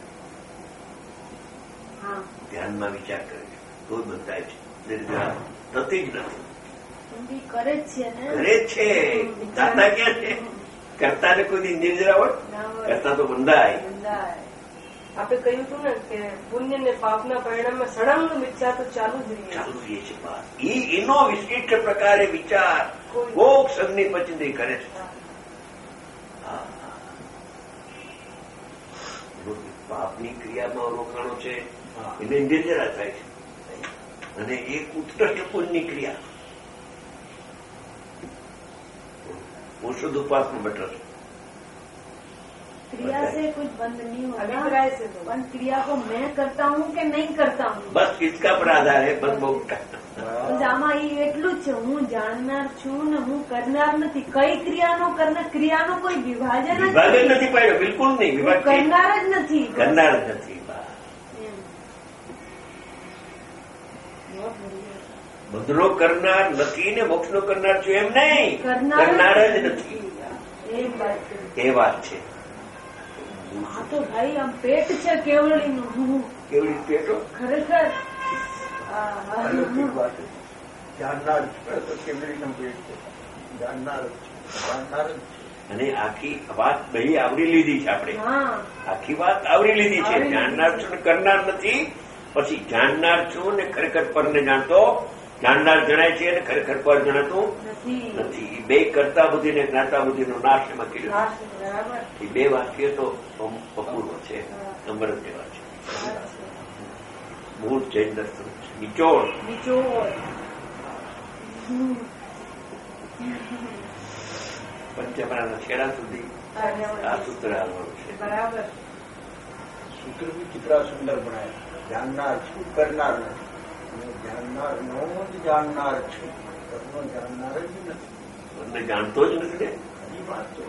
ધ્યાનમાં વિચાર કરે છે, તો બંધાય છે, નિર્જરા થતી જ નથી. કરે જ છે ને, કરે છે. દાતા ક્યાં છે? કરતા ને કોઈ નિર્જરા હોય, કરતા તો બંધાય. આપણે કહ્યું હતું ને કે પુણ્ય ને પાપના પરિણામમાં સળંગ વિચાર તો ચાલુ જ રહીએ ચાલુ રહીએ છે. વાત એનો વિશિષ્ટ પ્રકારે વિચાર કોક સંઘની પચંદી કરે છે. પાપની ક્રિયામાં રોકાણો છે એને નિર્જરા થાય છે, અને એક ઉત્કૃષ્ટ પુણ્યની ક્રિયા. હું શુદ્ધ ઉપવાસમાં બેઠો છું. क्रिया से कुछ बंद नहीं होगा, अभिप्राय से तो बंद क्रिया को मैं करता हूँ कि नहीं करता हूँ, બસ કિસકા પર આધાર હે, બસ બહુ આમાં એ એટલું જ છે. હું જાણનાર છું ને હું કરનાર નથી. કઈ ક્રિયાનો કરનાર, ક્રિયાનો કોઈ વિભાજન વિભાગ જ નથી પાડ્યો, બિલકુલ નહીં. વિભાગ કરનાર જ નથી, કરનાર જ નથી. બધનો કરનાર નથી ને મોક્ષનો કરનાર છું એમ નહીં, કરનાર જ નથી. એ વાત છે. હા તો ભાઈ આમ પેટ છે કેવળીનું, કેવડી પેટો ખરેખર જાણનાર તો કેવી રીતે પેટ છે, જાણનાર જાણનાર જ. અને આખી વાત બધી આવરી લીધી છે આપણે, હા આખી વાત આવરી લીધી છે. જાણનાર છું ને કરનાર નથી, પછી જાણનાર છું ને ખરેખર પરને જાણતો, જાણનાર જણાય છે અને ખરેખર પર જણાતું નથી. બે કરતા બુદ્ધિ ને જ્ઞાતા બુદ્ધિનો નાશ એમાં કર્યો. એ બે વાક્ય તો અપૂર્વ છે, અમૃત જેવા છે. મૂળ જૈન દર્શન છે, નિચોડ પંચમહાના છેડા સુધી આ સૂત્ર આવવાનું છે. બરાબર. સૂત્ર બી કેટલા સુંદર બનાવ્યા. જાણનાર છું, કરનાર નથી. અને જાણનાર નો જ જાણનાર છું, કરનો જાણનાર જ નથી. મને જાણતો જ નથી ને. એ વાત તો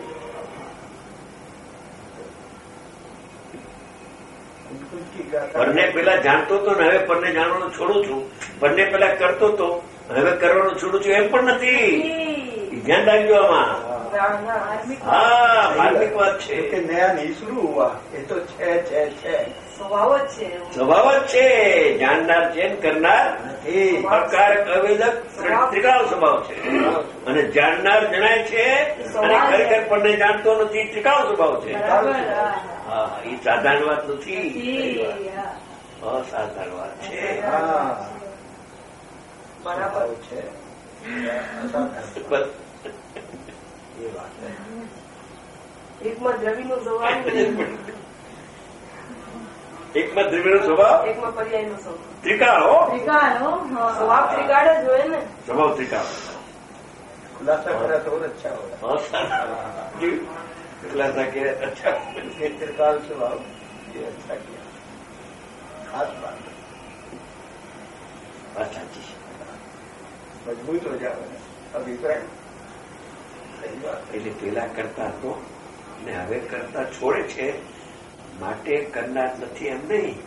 પરને પેલા જાણતો હતો ને હવે પરને જાણવાનું છોડું છું, પરને પેલા કરતો હતો હવે કરવાનું છોડું છું, એમ પણ નથી. ધ્યાન રાખજો આમાં. હા ધાર્મિક વાત છે. કે નયા નહીં શરૂ હુઆ, એ તો છે છે છે સ્વભાવ જ છે એવું. સ્વભાવ જ છે. જાણનાર છે ને કરનાર નથી. અકારક અવેદક ત્રિકાળ સ્વભાવ છે. અને જાણનાર જણાય છે અને ખરેખર પણ જાણતો નથી ત્રિકાળ સ્વભાવ છે. બરાબર. હા, એ સાધારણ વાત નથી, નથી. હા. અસાધારણ વાત છે. હા બરાબર છે. અસાધારણ એ વાત છે. એકમાં દ્રવ્યનો સ્વભાવ ને એકમાં દ્રવ્યનો સ્વભાવ, એકમાં પર્યાયનો સ્વભાવ. ત્રિકાળ હો, ત્રિકાળ હો. હા. સ્વભાવ ત્રિકાળ જ હોય ને. સ્વભાવ ત્રિકાળ. खुलासा करा तो और अच्छा होगा. असाधारण खुलासा किया अच्छा. ये त्रिकाल स्वभाव ये अच्छा किया. खास बात વાત સાચી છે. मजबूत हो जाओ अभिप्राय सही बात. એટલે પેલા કરતા હતો ને હવે કરતા છોડે છે માટે કરનાર નથી એમ નહીં.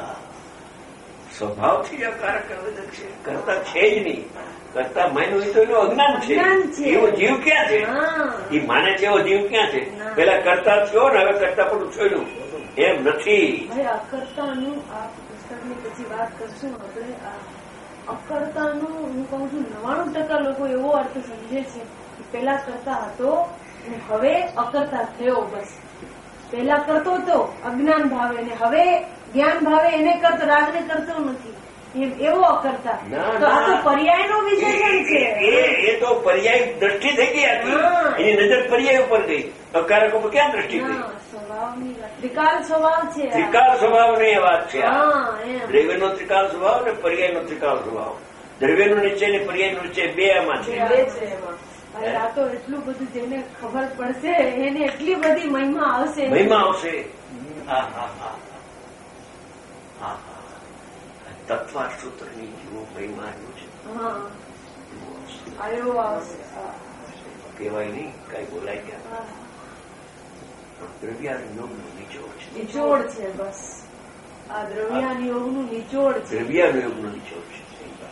સ્વભાવથી અકારક અવેદક છે, કરતા છે જ નહીં. કરતા માન્યું હોય તો એનું અજ્ઞાન છે. અજ્ઞાન છે. એવો જીવ ક્યાં છે? હા. એ માને છે એવો જીવ ક્યાં છે? ના. પેલા કરતા થયો ને હવે કરતા પણ છોડ્યું એમ નથી. ભાઈ અકર્તાનું આ પુસ્તકની પછી વાત કરશું આપણે. આ અકર્તાનું હું કહું છું નવાણું ટકા લોકો એવો અર્થ સમજે છે કે પેલા કરતા હતો અને હવે અકર્તા થયો. બસ પેલા કરતો હતો અજ્ઞાન ભાવે ને હવે જ્ઞાન ભાવે એને કરતો, રાગને કરતો નથી. એવો અકર્તા. ના, તો આ તો ના. પર્યાયનો વિશેષણ છે. એ- એ તો પર્યાય દ્રષ્ટિ થઈ ગઈ હતી. હા. એની નજર પર્યાય ઉપર ગઈ. અકારક ઉપર ક્યાં દ્રષ્ટિ ગઈ? ના, સ્વભાવની વાત. ત્રિકાળ સ્વભાવ છે આ. ત્રિકાળ સ્વભાવની એ વાત છે. આ હા એમ. દ્રવ્યનો ત્રિકાળ સ્વભાવ ને પર્યાયનો ત્રિકાળ સ્વભાવ. દ્રવ્યનો નિશ્ચય ને પર્યાયનો નિશ્ચય બે આમાં છે. બે છે એમાં. અરે આ તો એટલું બધું જેને ખબર પડશે એને એટલી બધી મહિમા આવશે. મહિમા આવશે. હા હા હા હા હા તત્વા સૂત્રની જેવો મહિમા આવ્યો છે. હા આવ્યો આવશે. હા. કહેવાય નહીં, કઈ બોલાય ગયા. હા. દ્રવ્યાન યોગનો નિચોડ છે. નિચોડ છે બસ. આ દ્રવ્યાન યોગનું નિચોડ છે. દ્રવ્યાન યોગનો નિચોડ છે. સહી વાત.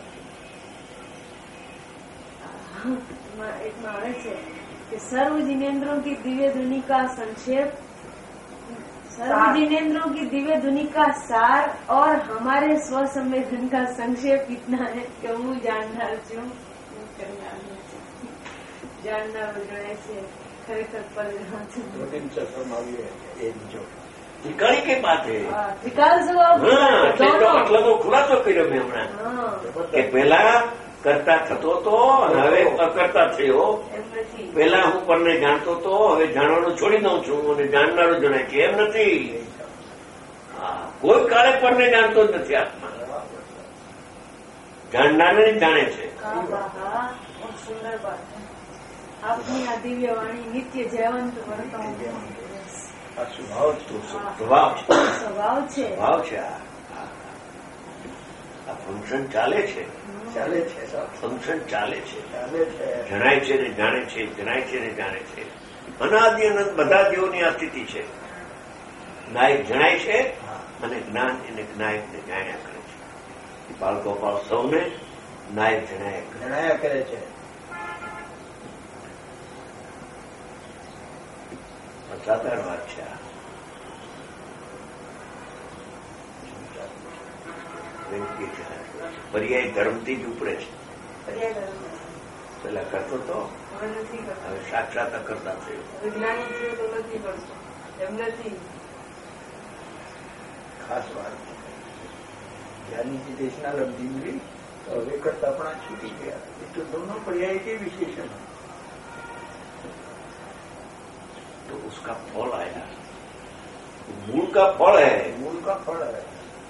એમાં એકમાં આવે છે कि सर्व जिनेन्द्रों की दिव्य धुनि का संक्षेप, सर्व जिनेन्द्रों की दिव्य धुनि का सार और हमारे स्व संवेदन का संक्षेप इतना है कि હું જાણનાર છું, હું કરનાર નથી. જાણનાર જણાય છે, ખરેખર પરિણામ છે. दो तीन सत्संग આવી એ બીજો ત્રિકાળી કઈ વાત છે. હા, ત્રિકાળ સ્વભાવ. હા, એટલે તો આટલો તો ખુલાસો કર્યો મેં હમણાં હા, કે પેલા કરતા થતો હતો અને હવે અકર્તા થયો. એમ નથી. પેલા હું પરને જાણતો હતો, હવે જાણવાનું છોડી દઉં છું અને જાણનારું જણાય છે એમ નથી. હા, કોઈ કાળે પરને જાણતો જ નથી આત્મા. જાણનારને જ જાણે છે. હા, હા, હા, બહુ સુંદર વાત. આપની આ દિવ્ય વાણી નિત્ય જયવંત વર્તન આ સ્વભાવ તો સ્વભાવ છે. સ્વભાવ છે. સ્વભાવ છે. આ આ ફંક્શન ચાલે છે. ચાલે છે સાહેબ, ફંક્શન ચાલે છે. ચાલે છે. જણાય છે ને જાણે છે, જણાય છે ને જાણે છે. અનાદિ અનંત બધા જીવોની આ સ્થિતિ છે. નાયક જણાય છે અને જ્ઞાન એને નાયકને જાણ્યા કરે છે. બાળકો પાળ સૌને નાયક જણાયા કરે. જણાયા કરે છે. સાધારણ વાત છે. આ પર્યાય ધર્મથી જ ઉપડે છે. પર્યાય પેલા કરતો તો હવે નથી કરતો. હવે સાક્ષાત કરતા થયો. વિજ્ઞાની છે તો નથી કરતો. એમ નથી. ખાસ વાત જ્ઞાનીજી દેશના લબ્ધિ મિલી તો હવે કરતા પણ આ છૂટી ગયા. એ તો दोनों पर्याय के विशेषण है. तो उसका फल आया. मूल का फल है. मूल का फल है.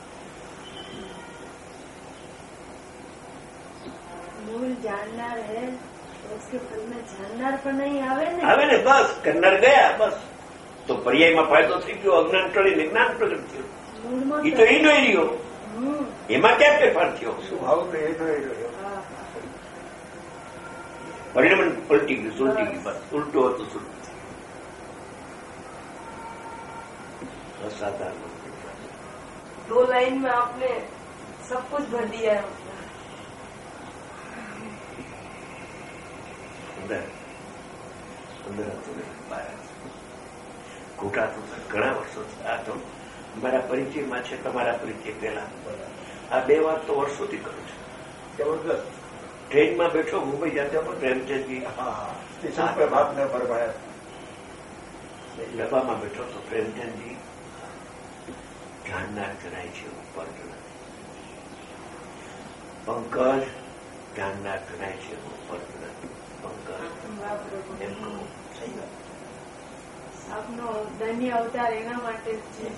मूल जाननार है तो उसके फल में जाननार पर नहीं आवे ने. આવે ને બસ કરનાર ગયા બસ. તો પર્યાયમાં ફાયદો થઈ ગયો. અજ્ઞાન ટળીને જ્ઞાન પ્રગટ થયું. મૂળમાં એ તો એનો એ રહ્યો. હમ. એમાં ક્યાં ફેરફાર થયો? સ્વભાવ તો એનો એ રહ્યો. હા. પરિણામ પલટી ગયું, સુલટી ગયું. બસ ઉલટો હતો સુલટો. असाधारण. दो लाइन में आपने सब कुछ भर दिया है. અંદર અંદર હતું ને બહાર ઘૂંટાતું ઘણા વર્ષો આ તો મારા પરિચયમાં છે, તમારા પરિચય પહેલા. આ બે વાત તો વર્ષોથી કરું છું. જબરદસ્ત. ટ્રેનમાં બેઠો મુંબઈ જતા પણ પ્રેમચંદજી પ્રભાતને પરમાયા ડબ્બામાં બેઠો તો પ્રેમચંદજી જાણનાર જણાય છે ઉપર જણાય, પંકજ જાણનાર જણાય છે ઉપર જણાય, પંકજ એમ કહું. આપનો ધન્ય અવતાર એના માટે જ છે.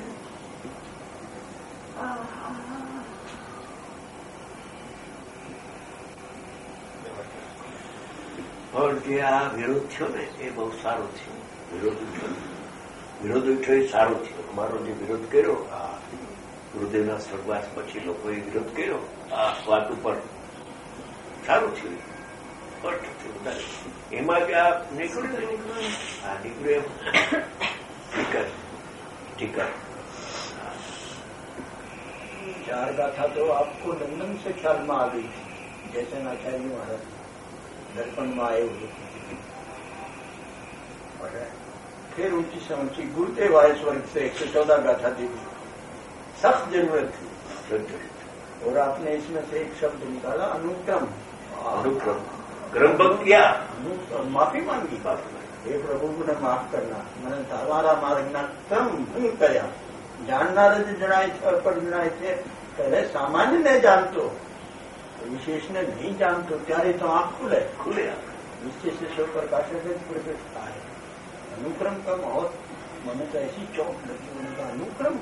પણ જે આ વિરોધ થયો ને એ બહુ સારો થયો. વિરોધ ઉઠ્યો વિરોધ ઉઠ્યો એ સારો થયો. અમારો જે વિરોધ કર્યો આ ગુરુદેવના સ્વર્ગવાસ પછી લોકોએ વિરોધ કર્યો આ વાત ઉપર, સારું થયું, સ્પષ્ટ થયું. એમાં જ આ નીકળ્યું આ નીકળ્યું ટીકર ટીકર चार गाथा तो आपको लंदन से ख्याल में आ गई थी, जैसे आचार्य महाराज दर्पण में आए हुए थे. और फिर ऊंची से ऊंची गुरुदेव आए स्वर्ग से एक सौ चौदह गाथा दी, सख्त जरूरत थी. और आपने इसमें से एक शब्द निकाला अनुक्रम. अनुक्रम क्रम किया, माफी मांगी. हे प्रभु ने माफ करना, मैंने તમારા માર્ગના ક્રમ ભૂલ કર્યા. જાણનાર જ જણાય છે, અપર જણાય છે. ત્યારે સામાન્યને જાણતો, વિશેષને નહીં જાણતો, ત્યારે તો આંખ ખુલે ખુલે विशेष से प्रकाश से प्रकट है. अनुक्रम का बहुत મને તો ऐसी चौंक लगी. मैंने कहा अनुक्रम,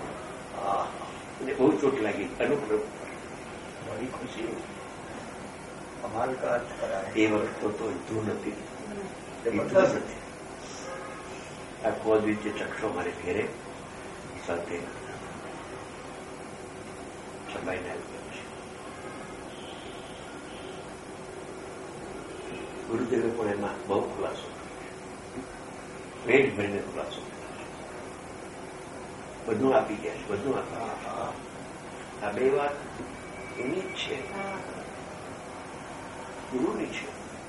બહુ ચોટ લાગી. अनुक्रम बड़ी खुशी हुई. कमाल का अर्थ कराया. એ વખત તો ઈધું નથી, जबरदस्त નથી. આ કોજ વિશે ચક્ષો મારે ઘેરે સાથે સભાઈને આવ્યો છે. ગુરુદેવે પણ એમાં બહુ ખુલાસો પેટ ભરીને ખુલાસો બધું આપી ગયા છે. બધું આપી આ બે વાત એની જ છે, ગુરુની છે.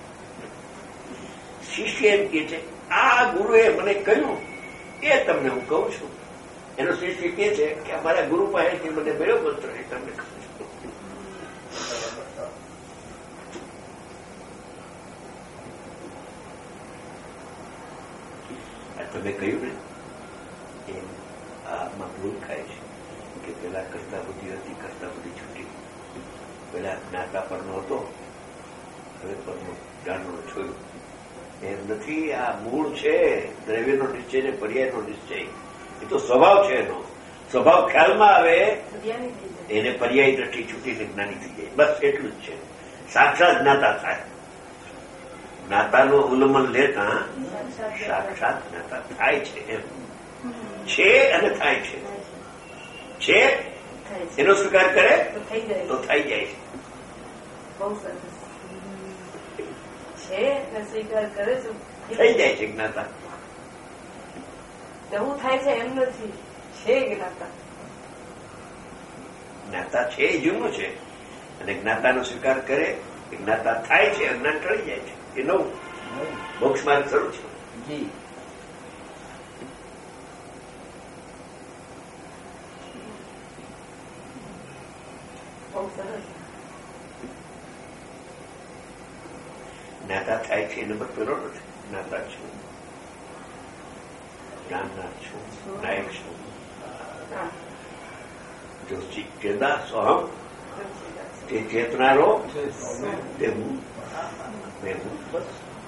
શિષ્ય એમ કે છે આ ગુરુએ મને કહ્યું એ તમને હું કહું છું. એનો શિષ્ય કે છે કે અમારા ગુરુ પાસેથી મને મળ્યો મંત્ર એ તમને કહું છું. આ તમે કહ્યું ને એમ આમાં ભૂલ ખાય છે કે પેલા કરતા બુદ્ધિ હતી, કરતા બુદ્ધિ છૂટી. પેલા જ્ઞાતા પરનો હતો, હવે પરનો જાણનો છોડ્યું. એમ નથી. આ મૂળ છે દ્રવ્યનો નિશ્ચય ને પર્યાયનો નિશ્ચય. એ તો સ્વભાવ છે. એનો સ્વભાવ ખ્યાલમાં આવે એને પર્યાય દ્રષ્ટિ છૂટીને જ્ઞાની થઈ જાય. બસ એટલું જ છે. સાક્ષાત જ્ઞાતા થાય. જ્ઞાતાનો ઉલ્લંઘન લેતા સાક્ષાત જ્ઞાતા થાય છે. એમ છે અને થાય છે. છે એનો સ્વીકાર કરે તો થઈ જાય છે. બહુ સરસ છે ને સ્વીકાર કરે છે, થઈ જાય છે જ્ઞાતા. નવું થાય છે એમ નથી, છે જ્ઞાતા. જ્ઞાતા છે એ જૂનું છે અને જ્ઞાતાનો સ્વીકાર કરે એ જ્ઞાતા થાય છે, અજ્ઞાન ટળી જાય છે. એ નવું મોક્ષ માર્ગ શરૂ છે. જી. બહુ સરસ. જ્ઞાતા થાય છે એ નંબર પેલો નથી. જ્ઞાતા છું, જાણનાર છું, નાયક છું. જો ચેતા સોહમ તે ચેતનારો તે હું મેં હું. બસ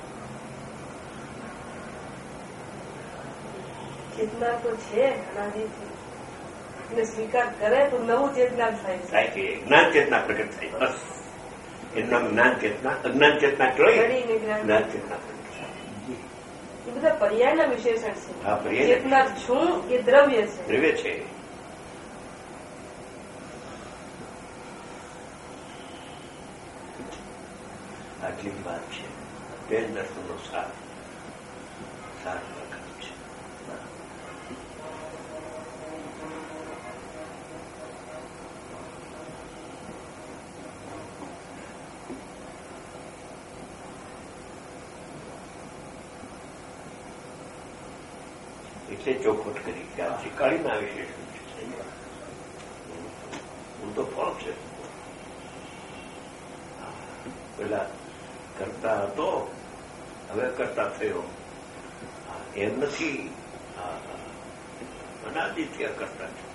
ચેતના તો છે અનાદિથી, એને સ્વીકાર કરે તો નવું ચેતના થાય છે. થાય કે જ્ઞાન ચેતના પ્રગટ થાય. બસ એનું નામ જ્ઞાન ચેતના. અજ્ઞાન ચેતના ટળી જ્ઞાન ચેતના પ્રગટ થાય. એ બધા પર્યાયના વિશેષણ હા, છે. પર્યાય. ચેતના છું એ દ્રવ્ય છે. દ્રવ્ય છે. આટલી જ વાત છે. તે જ દર્શનનો સાર સાર પ્રકાર છે. તે ચોખવટ કરી કે આ શીકાળીના વિશેષણ છે. હું તો ફળ છે. પેલા કરતા હતો, હવે કરતા થયો, એમ નથી. અનાદિથી અકર્તા છે.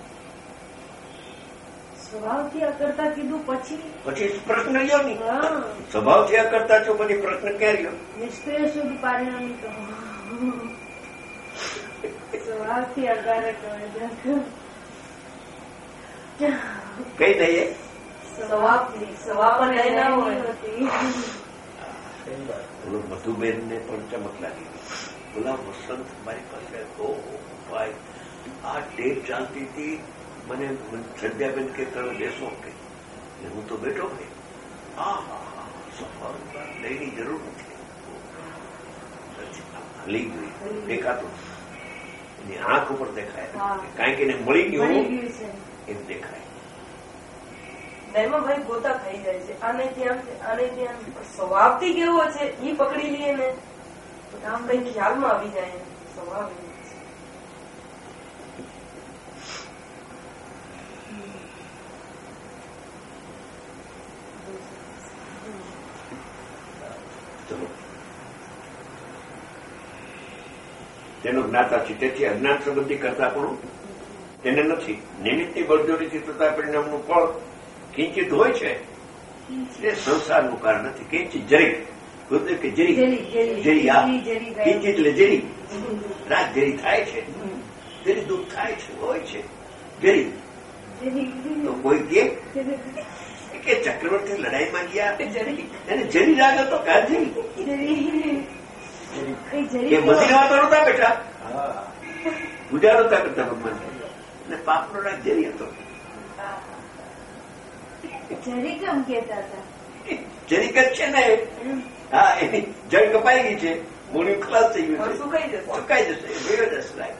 સ્વભાવથી અકર્તા કીધું પછી પછી પ્રશ્ન રહ્યો નહીં. સ્વભાવથી અકર્તા છો, પછી પ્રશ્ન ક્યાં રહ્યો? નિષ્ક્રિય શુદ્ધ પારિણામી કહો. સ્વભાવથી અકારક કઈ દઈએ સ્વભાવથી સ્વભાવ પણ ના હોય. મધુબેન ને પણ ચમક લાગી. બોલા વસંત મારી પાસે, ઓહો ભાઈ આ ડેટ ચાલતી હતી, મને સંધ્યાબેન કે તમે બેસો કે હું તો બેઠો ભાઈ. હા હા હા સ્વભાવ લઈની જરૂર નથી. લઈ ગઈ દેખાતું, એની આંખ ઉપર દેખાય, કારણ કે એને મળી ગયું એમ દેખાય. એમાં ભાઈ ગોતા થઈ જાય છે. આને ત્યાં છે, આને ત્યાં. સ્વભાવથી કેવો છે એ પકડી લઈએ ને તો આમ કઈ ખ્યાલમાં આવી જાય. સ્વભાવ તેનો જ્ઞાતા છે. તેથી અજ્ઞાન સંબંધી કરતા પણ તેને નથી. નિમિત્તની બળજોડીથી થતા પરિણામનું ફળ કિંચિત હોય છે. એ સંસારનું કારણ નથી. કિંચિત જરી કે જરી જરી આ કિંચિત એટલે જરી રાત જરી થાય છે, જરી દુઃખ થાય છે, હોય છે જરી. તો કોઈ કે ચક્રવર્તી લડાઈમાં ગયા એને જરી રાગ હતો કા જરી કે મદીનામાં તો નહોતા બેઠા, ગુજારો નહોતા કરતા ભગવાન અને પાપનો રાગ જરી હતો. જરી કેમ કેતા હતા? જરીક જ છે ને. હા એની જળ કપાઈ ગઈ છે, મૂળિયું ખલાસ થઈ ગયું છે, સુકાઈ જશે સુકાઈ જશે વેવ જશે રાગ.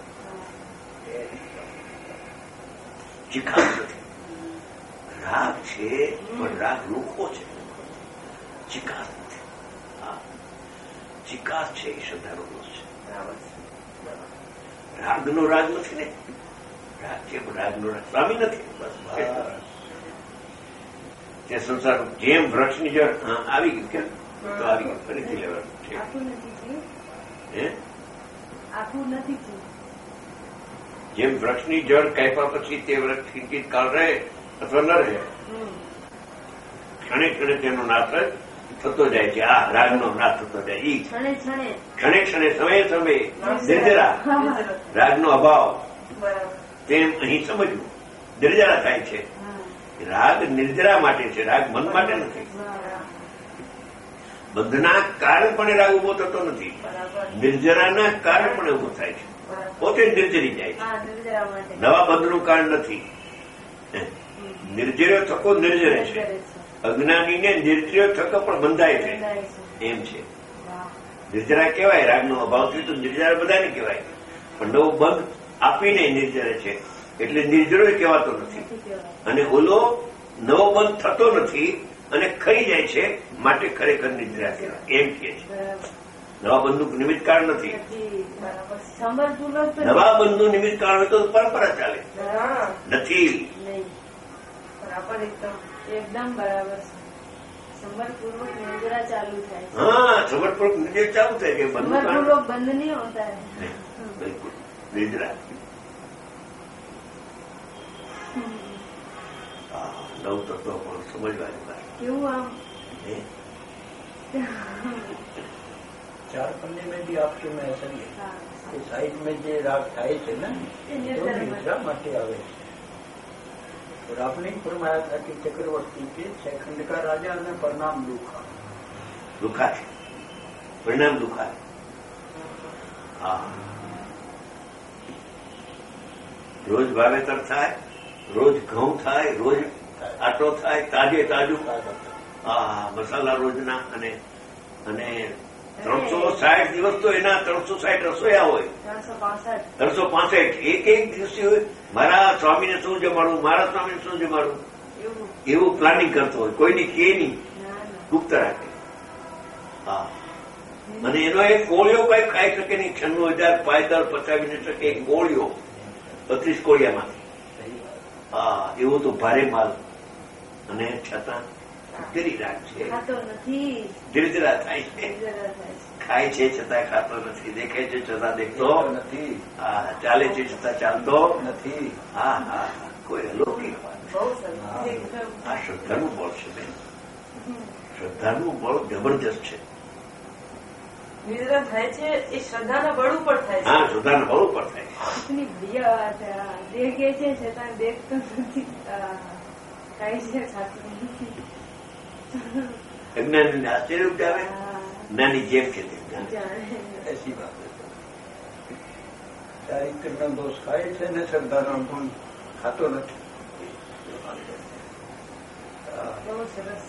ચિકાસ નથી. રાગ છે પણ રાગ રૂખો છે, ચિકાસ નથી. હા ચિકાસ છે એ શ્રદ્ધાનો દોષ છે. રાગનો રાગ નથી ને. રાગ છે પણ રાગનો રાગ સ્વામી નથી. બસ તે સંસાર જેમ વૃક્ષની જળ આવી ગયું કેમ તો આવી ગયું, ફરીથી લેવાનું છે. આખું નથી થયું, હે આખું નથી થયું. જેમ વૃક્ષની જળ કાપ્યા પછી તે વૃક્ષ કિંચિત કાળ રહે અથવા ન રહે, ક્ષણે ક્ષણે તેનો નાશ થતો જાય છે. આ રાગનો નાશ થતો જાય. ઈ ક્ષણે ક્ષણે ક્ષણે ક્ષણે સમયે સમયે નિર્જરા રાગનો અભાવ તેમ અહીં સમજવું. નિર્જરા થાય છે. રાગ નિર્જરા માટે છે, રાગ મન માટે નથી. બંધના કારણપણે રાગ ઉભો થતો નથી, નિર્જરાના કારણપણે ઉભો થાય છે. પોતે નિર્જરી જાય છે. નવા બંધનું કારણ નથી. નિર્જર્યો થકો નિર્જરે છે. અજ્ઞાનીને નિર્જર્યો થકો પણ બંધાય છે એમ છે. નિર્જરા કહેવાય. રાગનો અભાવથી તો નિર્જરા બધાને કહેવાય, પણ નવો બંધ આપીને નિર્જરે છે એટલે નિર્જરો કહેવાતો નથી. અને ઓલો નવો બંધ થતો નથી અને ખરી જાય છે માટે ખરેખર નિર્જરા કહેવાય એમ કે છે. નવા બંધનું નિમિત્ત કારણ નથી. નવા બંધનું નિમિત્ત કારણ હોય તો પરંપરા ચાલે. નથી. એકદમ બરાબર છે. સમરપૂર્વક નિર્જરા ચાલુ થાય. હા સમરપૂર્વક નિર્જરા ચાલુ થાય કે સમરપૂર્વક બંધ નહીં હોતા. બિલકુલ નિર્જરા. નવ તત્વો પણ સમજવાનું કેવું આમ चार पन्ने में भी आपके में ऐसा ही है कि साइड में जो राग થાય છે ને तो निद्रा माटे आवे છે. और आपने फरमाया था कि चक्रवर्ती के छह खंड का राजा ने परिणाम दुखा दुखा है, परिणाम दुखा है. हाँ રોજ વાવેતર થાય, રોજ ઘઉં થાય, રોજ આટો થાય, તાજે તાજું. હા મસાલા રોજના. અને અને ત્રણસો સાઠ દિવસ તો એના ત્રણસો સાઠ રસોયા હોય. ત્રણસો પાસઠ એક એક દિવસે હોય. મારા સ્વામીને શું જમાડું, મારા સ્વામીને શું જમાડું, એવું પ્લાનિંગ કરતો હોય. કોઈની કે નહીં, ગુપ્ત રાખે. હા અને એનો એક ગોળીઓ કઈ ખાઈ શકે નહીં. છન્નું હજાર પાયદાર પચાવી ન શકે એક ગોળીઓ બત્રીસ કોળિયામાંથી. હા, એવો તો ભારે માલ. અને છતાં ધીરી રાખ છે, ધીરે ધીરે થાય છે, ખાય છે છતાં ખાતો નથી, દેખે છે છતાં દેખતો નથી, હા, ચાલે છે છતાં ચાલતો નથી. હા હા હા, કોઈ અલૌકિક વાત. આ શ્રદ્ધાનું બળ છે બેન, શ્રદ્ધાનું બળ જબરજસ્ત છે. નિદ્રા થાય છે એ શ્રદ્ધાના બળ ઉપર થાય છે. હા, શ્રદ્ધાના બળ ઉપર થાય છે. એટલી પ્રિય વાત દેખે છે છતાં દેખતો નથી, ખાય છે ખાતું નથી. અજ્ઞાનીને આશ્ચર્ય ઉપજાવે, જ્ઞાની જેમ છે તેમ જાણે. એસી વાત ચારિત્રનો દોષ ખાય છે ને શ્રદ્ધાનો પણ ખાતો નથી. બહુ સરસ.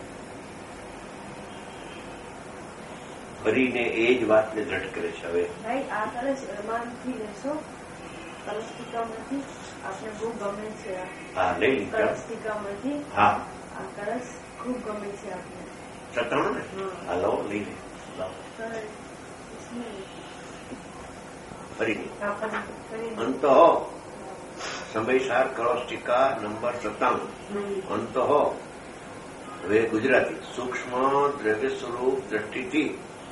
ફરીને એ જ વાતને દ્રઢ કરે છે. હવે ભાઈ આ કળશ રમાનથી લેશો, કળશ ટીકામાંથી આપણે બહુ ગમે છે. હા, લઈ લીધા. કળશ ટીકામાંથી હા, આ કળશ ખૂબ ગમે છે આપણે. સત્તાણું ને. હા, લો લઈ લે. ફરી અંત સમયસાર કળશ ટીકા નંબર સત્તાણું. અંત હવે ગુજરાતી. સૂક્ષ્મ દ્રવ્ય સ્વરૂપ દ્રષ્ટિથી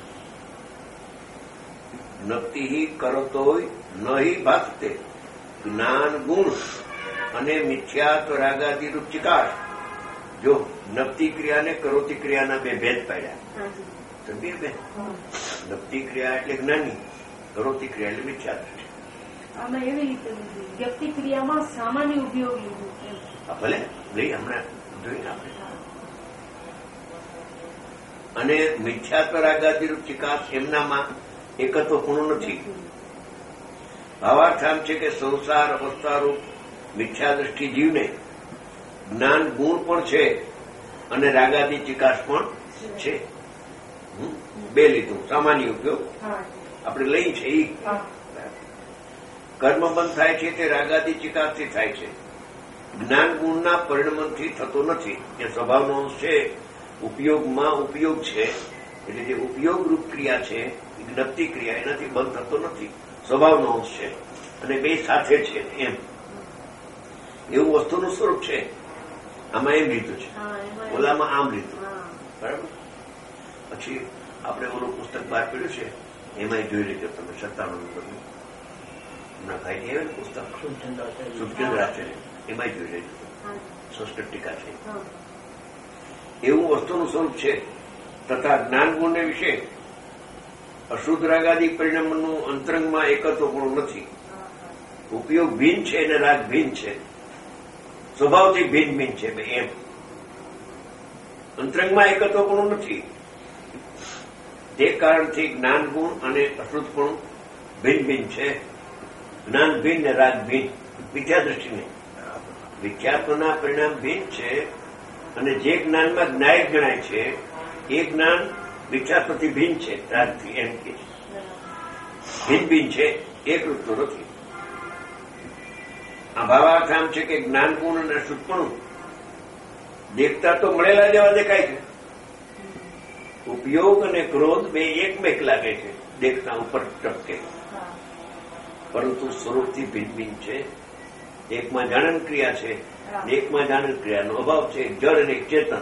નક્તિ કરતોય નહીં ભાસતે જ્ઞાન ગુણ અને મિથ્યાત્વ રાગાદી રૂપ ચિકાશ. જો નક્તિ ક્રિયા ને કરોતી ક્રિયાના બે ભેદ પાડ્યા. સમજીએ બેન? નક્તિ ક્રિયા એટલે જ્ઞાની, કરોતી ક્રિયા એટલે મિથ્યા દ્રષ્ટિ. આમાં એવી રીતે વ્યક્તિ ક્રિયામાં સામાન્ય ઉપયોગ લીધું. ભલે લઈ હમણાં જોઈને આપણે. અને મિથ્યાત્વ રાગાદી રૂપ ચિકાસ એમનામાં એકત્વપૂર્ણ નથી. ભાવાર્થ આમ છે કે સંસાર અવસ્થારૂપ મિથ્યા દ્રષ્ટિ જીવને જ્ઞાન ગુણ પણ છે અને રાગાદી ચિકાસ પણ છે. બે લીધું સામાન્ય ઉપયોગ આપણે લઈ છે. એ કર્મ બંધ થાય છે તે રાગાદી ચિકાસથી થાય છે. જ્ઞાન ગુણના પરિણમનથી થતો નથી. એ સ્વભાવનો અંશ છે, ઉપયોગમાં ઉપયોગ છે. એટલે જે ઉપયોગ રૂપ ક્રિયા છે જ્ઞપ્તિ ક્રિયા એનાથી બંધ થતો નથી, સ્વભાવનો અંશ છે. અને બે સાથે છે એમ એવું વસ્તુનું સ્વરૂપ છે. આમાં એમ લીધું છે, ઓલામાં આમ લીધું. બરાબર. પછી આપણે ઓલું પુસ્તક બહાર પડ્યું છે એમાં જોઈ લેજો તમે. સત્તાણું નંબરનું હમણાં ભાઈ આવે ને પુસ્તક સુખચંદ્રાચાર્ય, એમાં જોઈ લેજો. સંસ્કૃત ટીકા છે. એવું વસ્તુનું સ્વરૂપ છે. તથા જ્ઞાન ગુણને વિશે અશુદ્ધ રાગાદી પરિણામનું અંતરંગમાં એકત્વપણું નથી. ઉપયોગ ભિન્ન છે અને રાગ ભિન્ન છે, સ્વભાવથી ભિન્ન ભિન્ન છે. એમ અંતરંગમાં એકત્વપણું નથી. તે કારણથી જ્ઞાન ગુણ અને અશુદ્ધપણું ભિન્ન ભિન્ન છે. જ્ઞાન ભિન્ન ને રાગ ભિન્ન. મિથ્યા દ્રષ્ટિ નહીં. મિથ્યાત્વના પરિણામ ભિન્ન છે અને જે જ્ઞાનમાં જ્ઞાયક ગણાય છે એ જ્ઞાન મિથ્યાત્વથી ભિન્ન છે. રાગથી એમ કે છે ભિન્ન ભિન્ન છે, એકરૂપ નથી. આ ભાવાર્થ આમ છે કે જ્ઞાન ગુણ અને અશુદ્ધપણું દેખતા તો મળેલા જેવા દેખાય છે. ઉપયોગ અને ક્રોધ બે એકમેક લાગે છે, દેખતા ઉપર ટપકે, પરંતુ સ્વરૂપથી ભિન્ન ભિન્ન છે. એકમાં જાણન ક્રિયા છે, એકમાં જાણન ક્રિયાનો અભાવ છે. જળ અને ચેતન.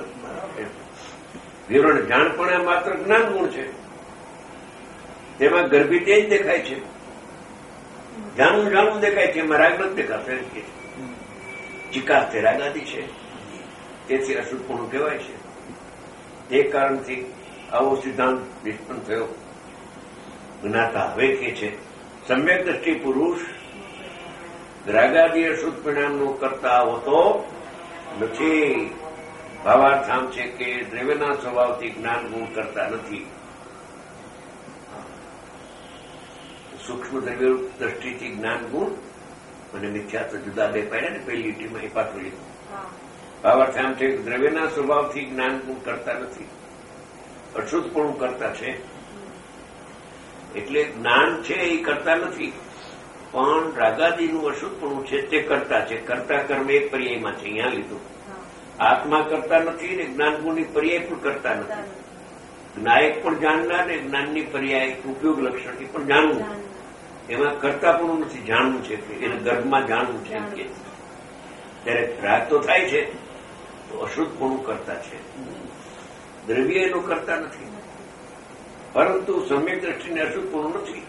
વિવરણ જાણપણ માત્ર જ્ઞાન ગુણ છે, તેમાં ગર્ભી તેજ દેખાય છે. જાણવું જાણવું દેખાય છે, એમાં રાગ નથી દેખાતો. એમ કે ચિકાસ તે રાગાદી છે, તેથી અશુદ્ધપણું કહેવાય છે. તે કારણથી આવો સિદ્ધાંત નિષ્પન્ન થયો. જ્ઞાતા હવે કે છે સમ્યક દ્રષ્ટિ પુરુષ રાગાદી અશુદ્ધ પરિણામનો કરતા હોતો નથી. ભાવાર્થ આમ છે કે દ્રવ્યના સ્વભાવથી જ્ઞાન ગુણ કરતા નથી. સૂક્ષ્મ દ્રવ્ય દ્રષ્ટિથી જ્ઞાન ગુણ અને મિથ્યાત્વ જુદા બે પાડ્યા ને પહેલી લીટીમાં એ પાછું લીધું. ભાવાર્થ આમ છે કે દ્રવ્યના સ્વભાવથી જ્ઞાન ગુણ કરતા નથી, અશુદ્ધપણું કરતા છે. એટલે જ્ઞાન છે એ કરતા નથી, પણ રાગાદીનું અશુદ્ધપણું છે તે કરતા છે. કરતા કર્મ એક પર્યાયમાં છે, અહીંયા લીધું. આત્મા કરતા નથી ને જ્ઞાન ગુણની પર્યાય પણ કરતા નથી. એટલે જ્ઞાન છે એ કરતા નથી, પણ રાગાદીનું અશુદ્ધપણું છે તે કરતા છે. કરતા કર્મ એક પર્યાયમાં છે, અહીંયા લીધું. આત્મા કરતા નથી ને જ્ઞાન ગુણની પર્યાય પણ કરતા નથી. જ્ઞાયક પણ જાણનાર ને જ્ઞાનની પર્યાય ઉપયોગ લક્ષણ એ પણ જાણવું. એમાં કરતાપણું નથી, જાણવું છે કે એને ગર્ભમાં જાણવું છે કે ત્યારે રાગ તો થાય છે તો અશુદ્ધપણું કરતા છે, દ્રવ્ય એનું કરતા નથી, પરંતુ સમ્યક દ્રષ્ટિને અશુદ્ધપણું નથી,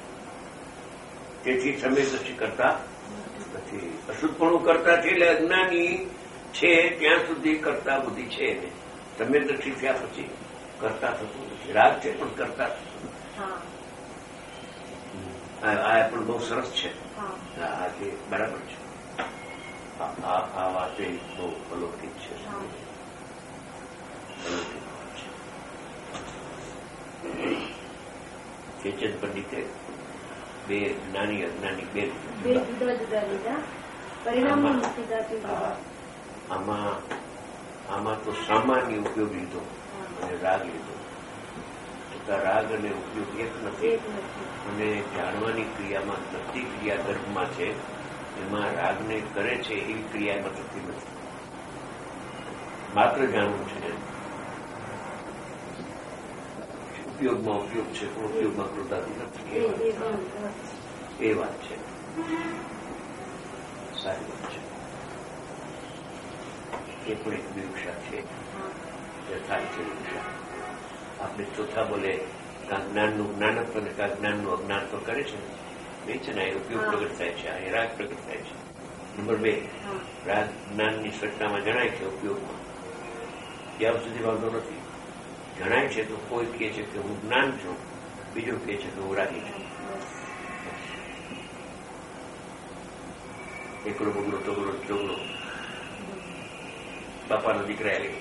તેથી સમ્યક દ્રષ્ટિ કરતા નથી. અશુદ્ધપણું કરતા છે એટલે અજ્ઞાની છે ત્યાં સુધી કરતા બુદ્ધિ છે ને, સમ્યક દ્રષ્ટિ થયા પછી કરતા થતું નથી. રાગ છે પણ કરતા આ પણ બહુ સરસ છે. આ જે બરાબર છે, આ વાત બહુ અલૌકિક છે, અલૌકિક છે. ચેતન પંડિતે બે જ્ઞાની અજ્ઞાની બે જુદા જુદા લીધા પરિણામો નથી થતા. આમાં આમાં તો સામાન્ય ઉપયોગ લીધો અને રાગ લીધો. રાગ અને ઉપયોગ એક નથી, અને જાણવાની ક્રિયામાં થતી ક્રિયા ગર્ભમાં છે એમાં રાગને કરે છે એવી ક્રિયામાં થતી નથી, માત્ર જાણવું છે. ઉપયોગમાં ઉપયોગ છે પણ ઉપયોગમાં કૃતાથી નથી, એ વાત છે. સારી વાત છે. એ પણ એક વિવક્ષા છે, થાય છે વિવક્ષા. આપણે ચોથા બોલે કાં જ્ઞાનનું જ્ઞાનત્વ ને કાં જ્ઞાનનું અજ્ઞાનત્વ કરે છે ને, છે ને એ ઉપયોગ પ્રગટ થાય છે, એ રાગ પ્રગટ થાય છે. નંબર બે, રાગ જ્ઞાનની સત્તામાં જણાય છે, ઉપયોગમાં ત્યાં સુધી વાંધો નથી. જણાય છે તો કોઈ કહે છે કે હું જ્ઞાન છું, બીજું કહે છે કે હું રાગી છું. એકલો બગડો તગડો ચોગડો બાપાના દીકરા એ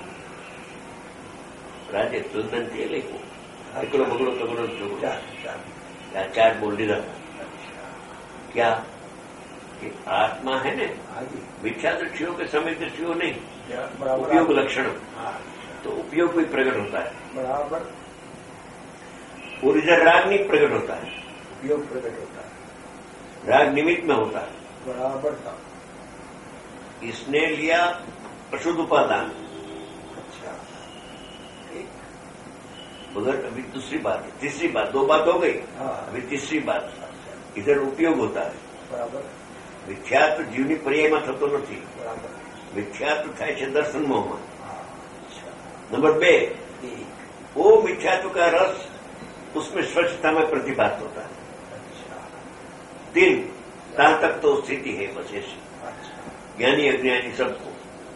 રાજે સુંદરથી એ લખ્યું, એકલો બગડો તગડો ચોગડો. આ ચાર બોલ દીધા. ક્યાં कि आत्मा है ना, मिथ्या दृष्टियों के समय दृष्टियों नहीं, उपयोग लक्षण, तो उपयोग भी प्रकट होता है बराबर। ओरिजिनल राग नहीं प्रकट होता है, उपयोग प्रकट होता है, राग निमित्त में होता है बराबर था। इसने लिया अशुद्ध उपादान। अच्छा, मगर अभी दूसरी बात है, तीसरी बात, दो बात हो गई, अभी तीसरी बात, इधर उपयोग होता है बराबर। मिथ्यात्व जीवनी पर्यायમાં થતો નથી, बराबर। मिथ्यात्व થાય છે દર્શન મોહમાં। नंबर बे, वो मिथ्यात्व का रस उसमें स्वच्छता में प्रतिभात होता है। तीन, तहां तक तो स्थिति है बस ऐसी, ज्ञानी अज्ञानी सबको।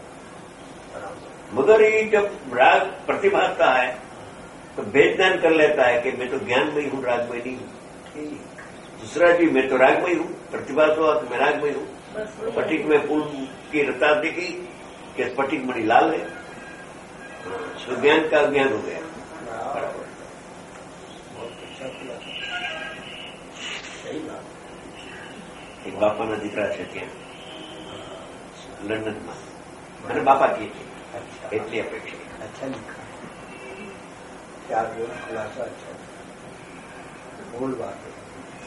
मगर ये जब राग प्रतिभाता है तो भेदज्ञान कर लेता है कि मैं तो ज्ञान में ही हूं, राग में नहीं हूं। दूसरा जी, मैं तो राग में ही हूं, प्रतिभात हुआ तो मैं राग में हूं। स्फटिक में फूल की रता दिखी कि स्फटिक मणि लाल है, तो ज्ञान का ज्ञान हो गया। बराबर, बहुत अच्छा किया, सही बात। एक बापाना दीकरा છે ત્યાં લંડનમાં, અને બાપા કહે છે એટલી અપેક્ષા। अच्छा लिखा, चार बोल खुलासा अच्छा, बोल बात है।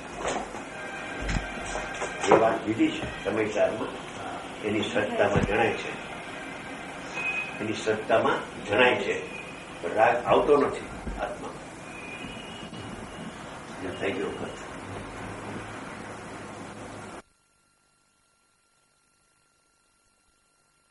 એ વાત લીધી છે સમયસારમાં, એની સત્તામાં જણાય છે, એની સત્તામાં જણાય છે, રાગ આવતો નથી આત્મા, થઈ ગયો વખત।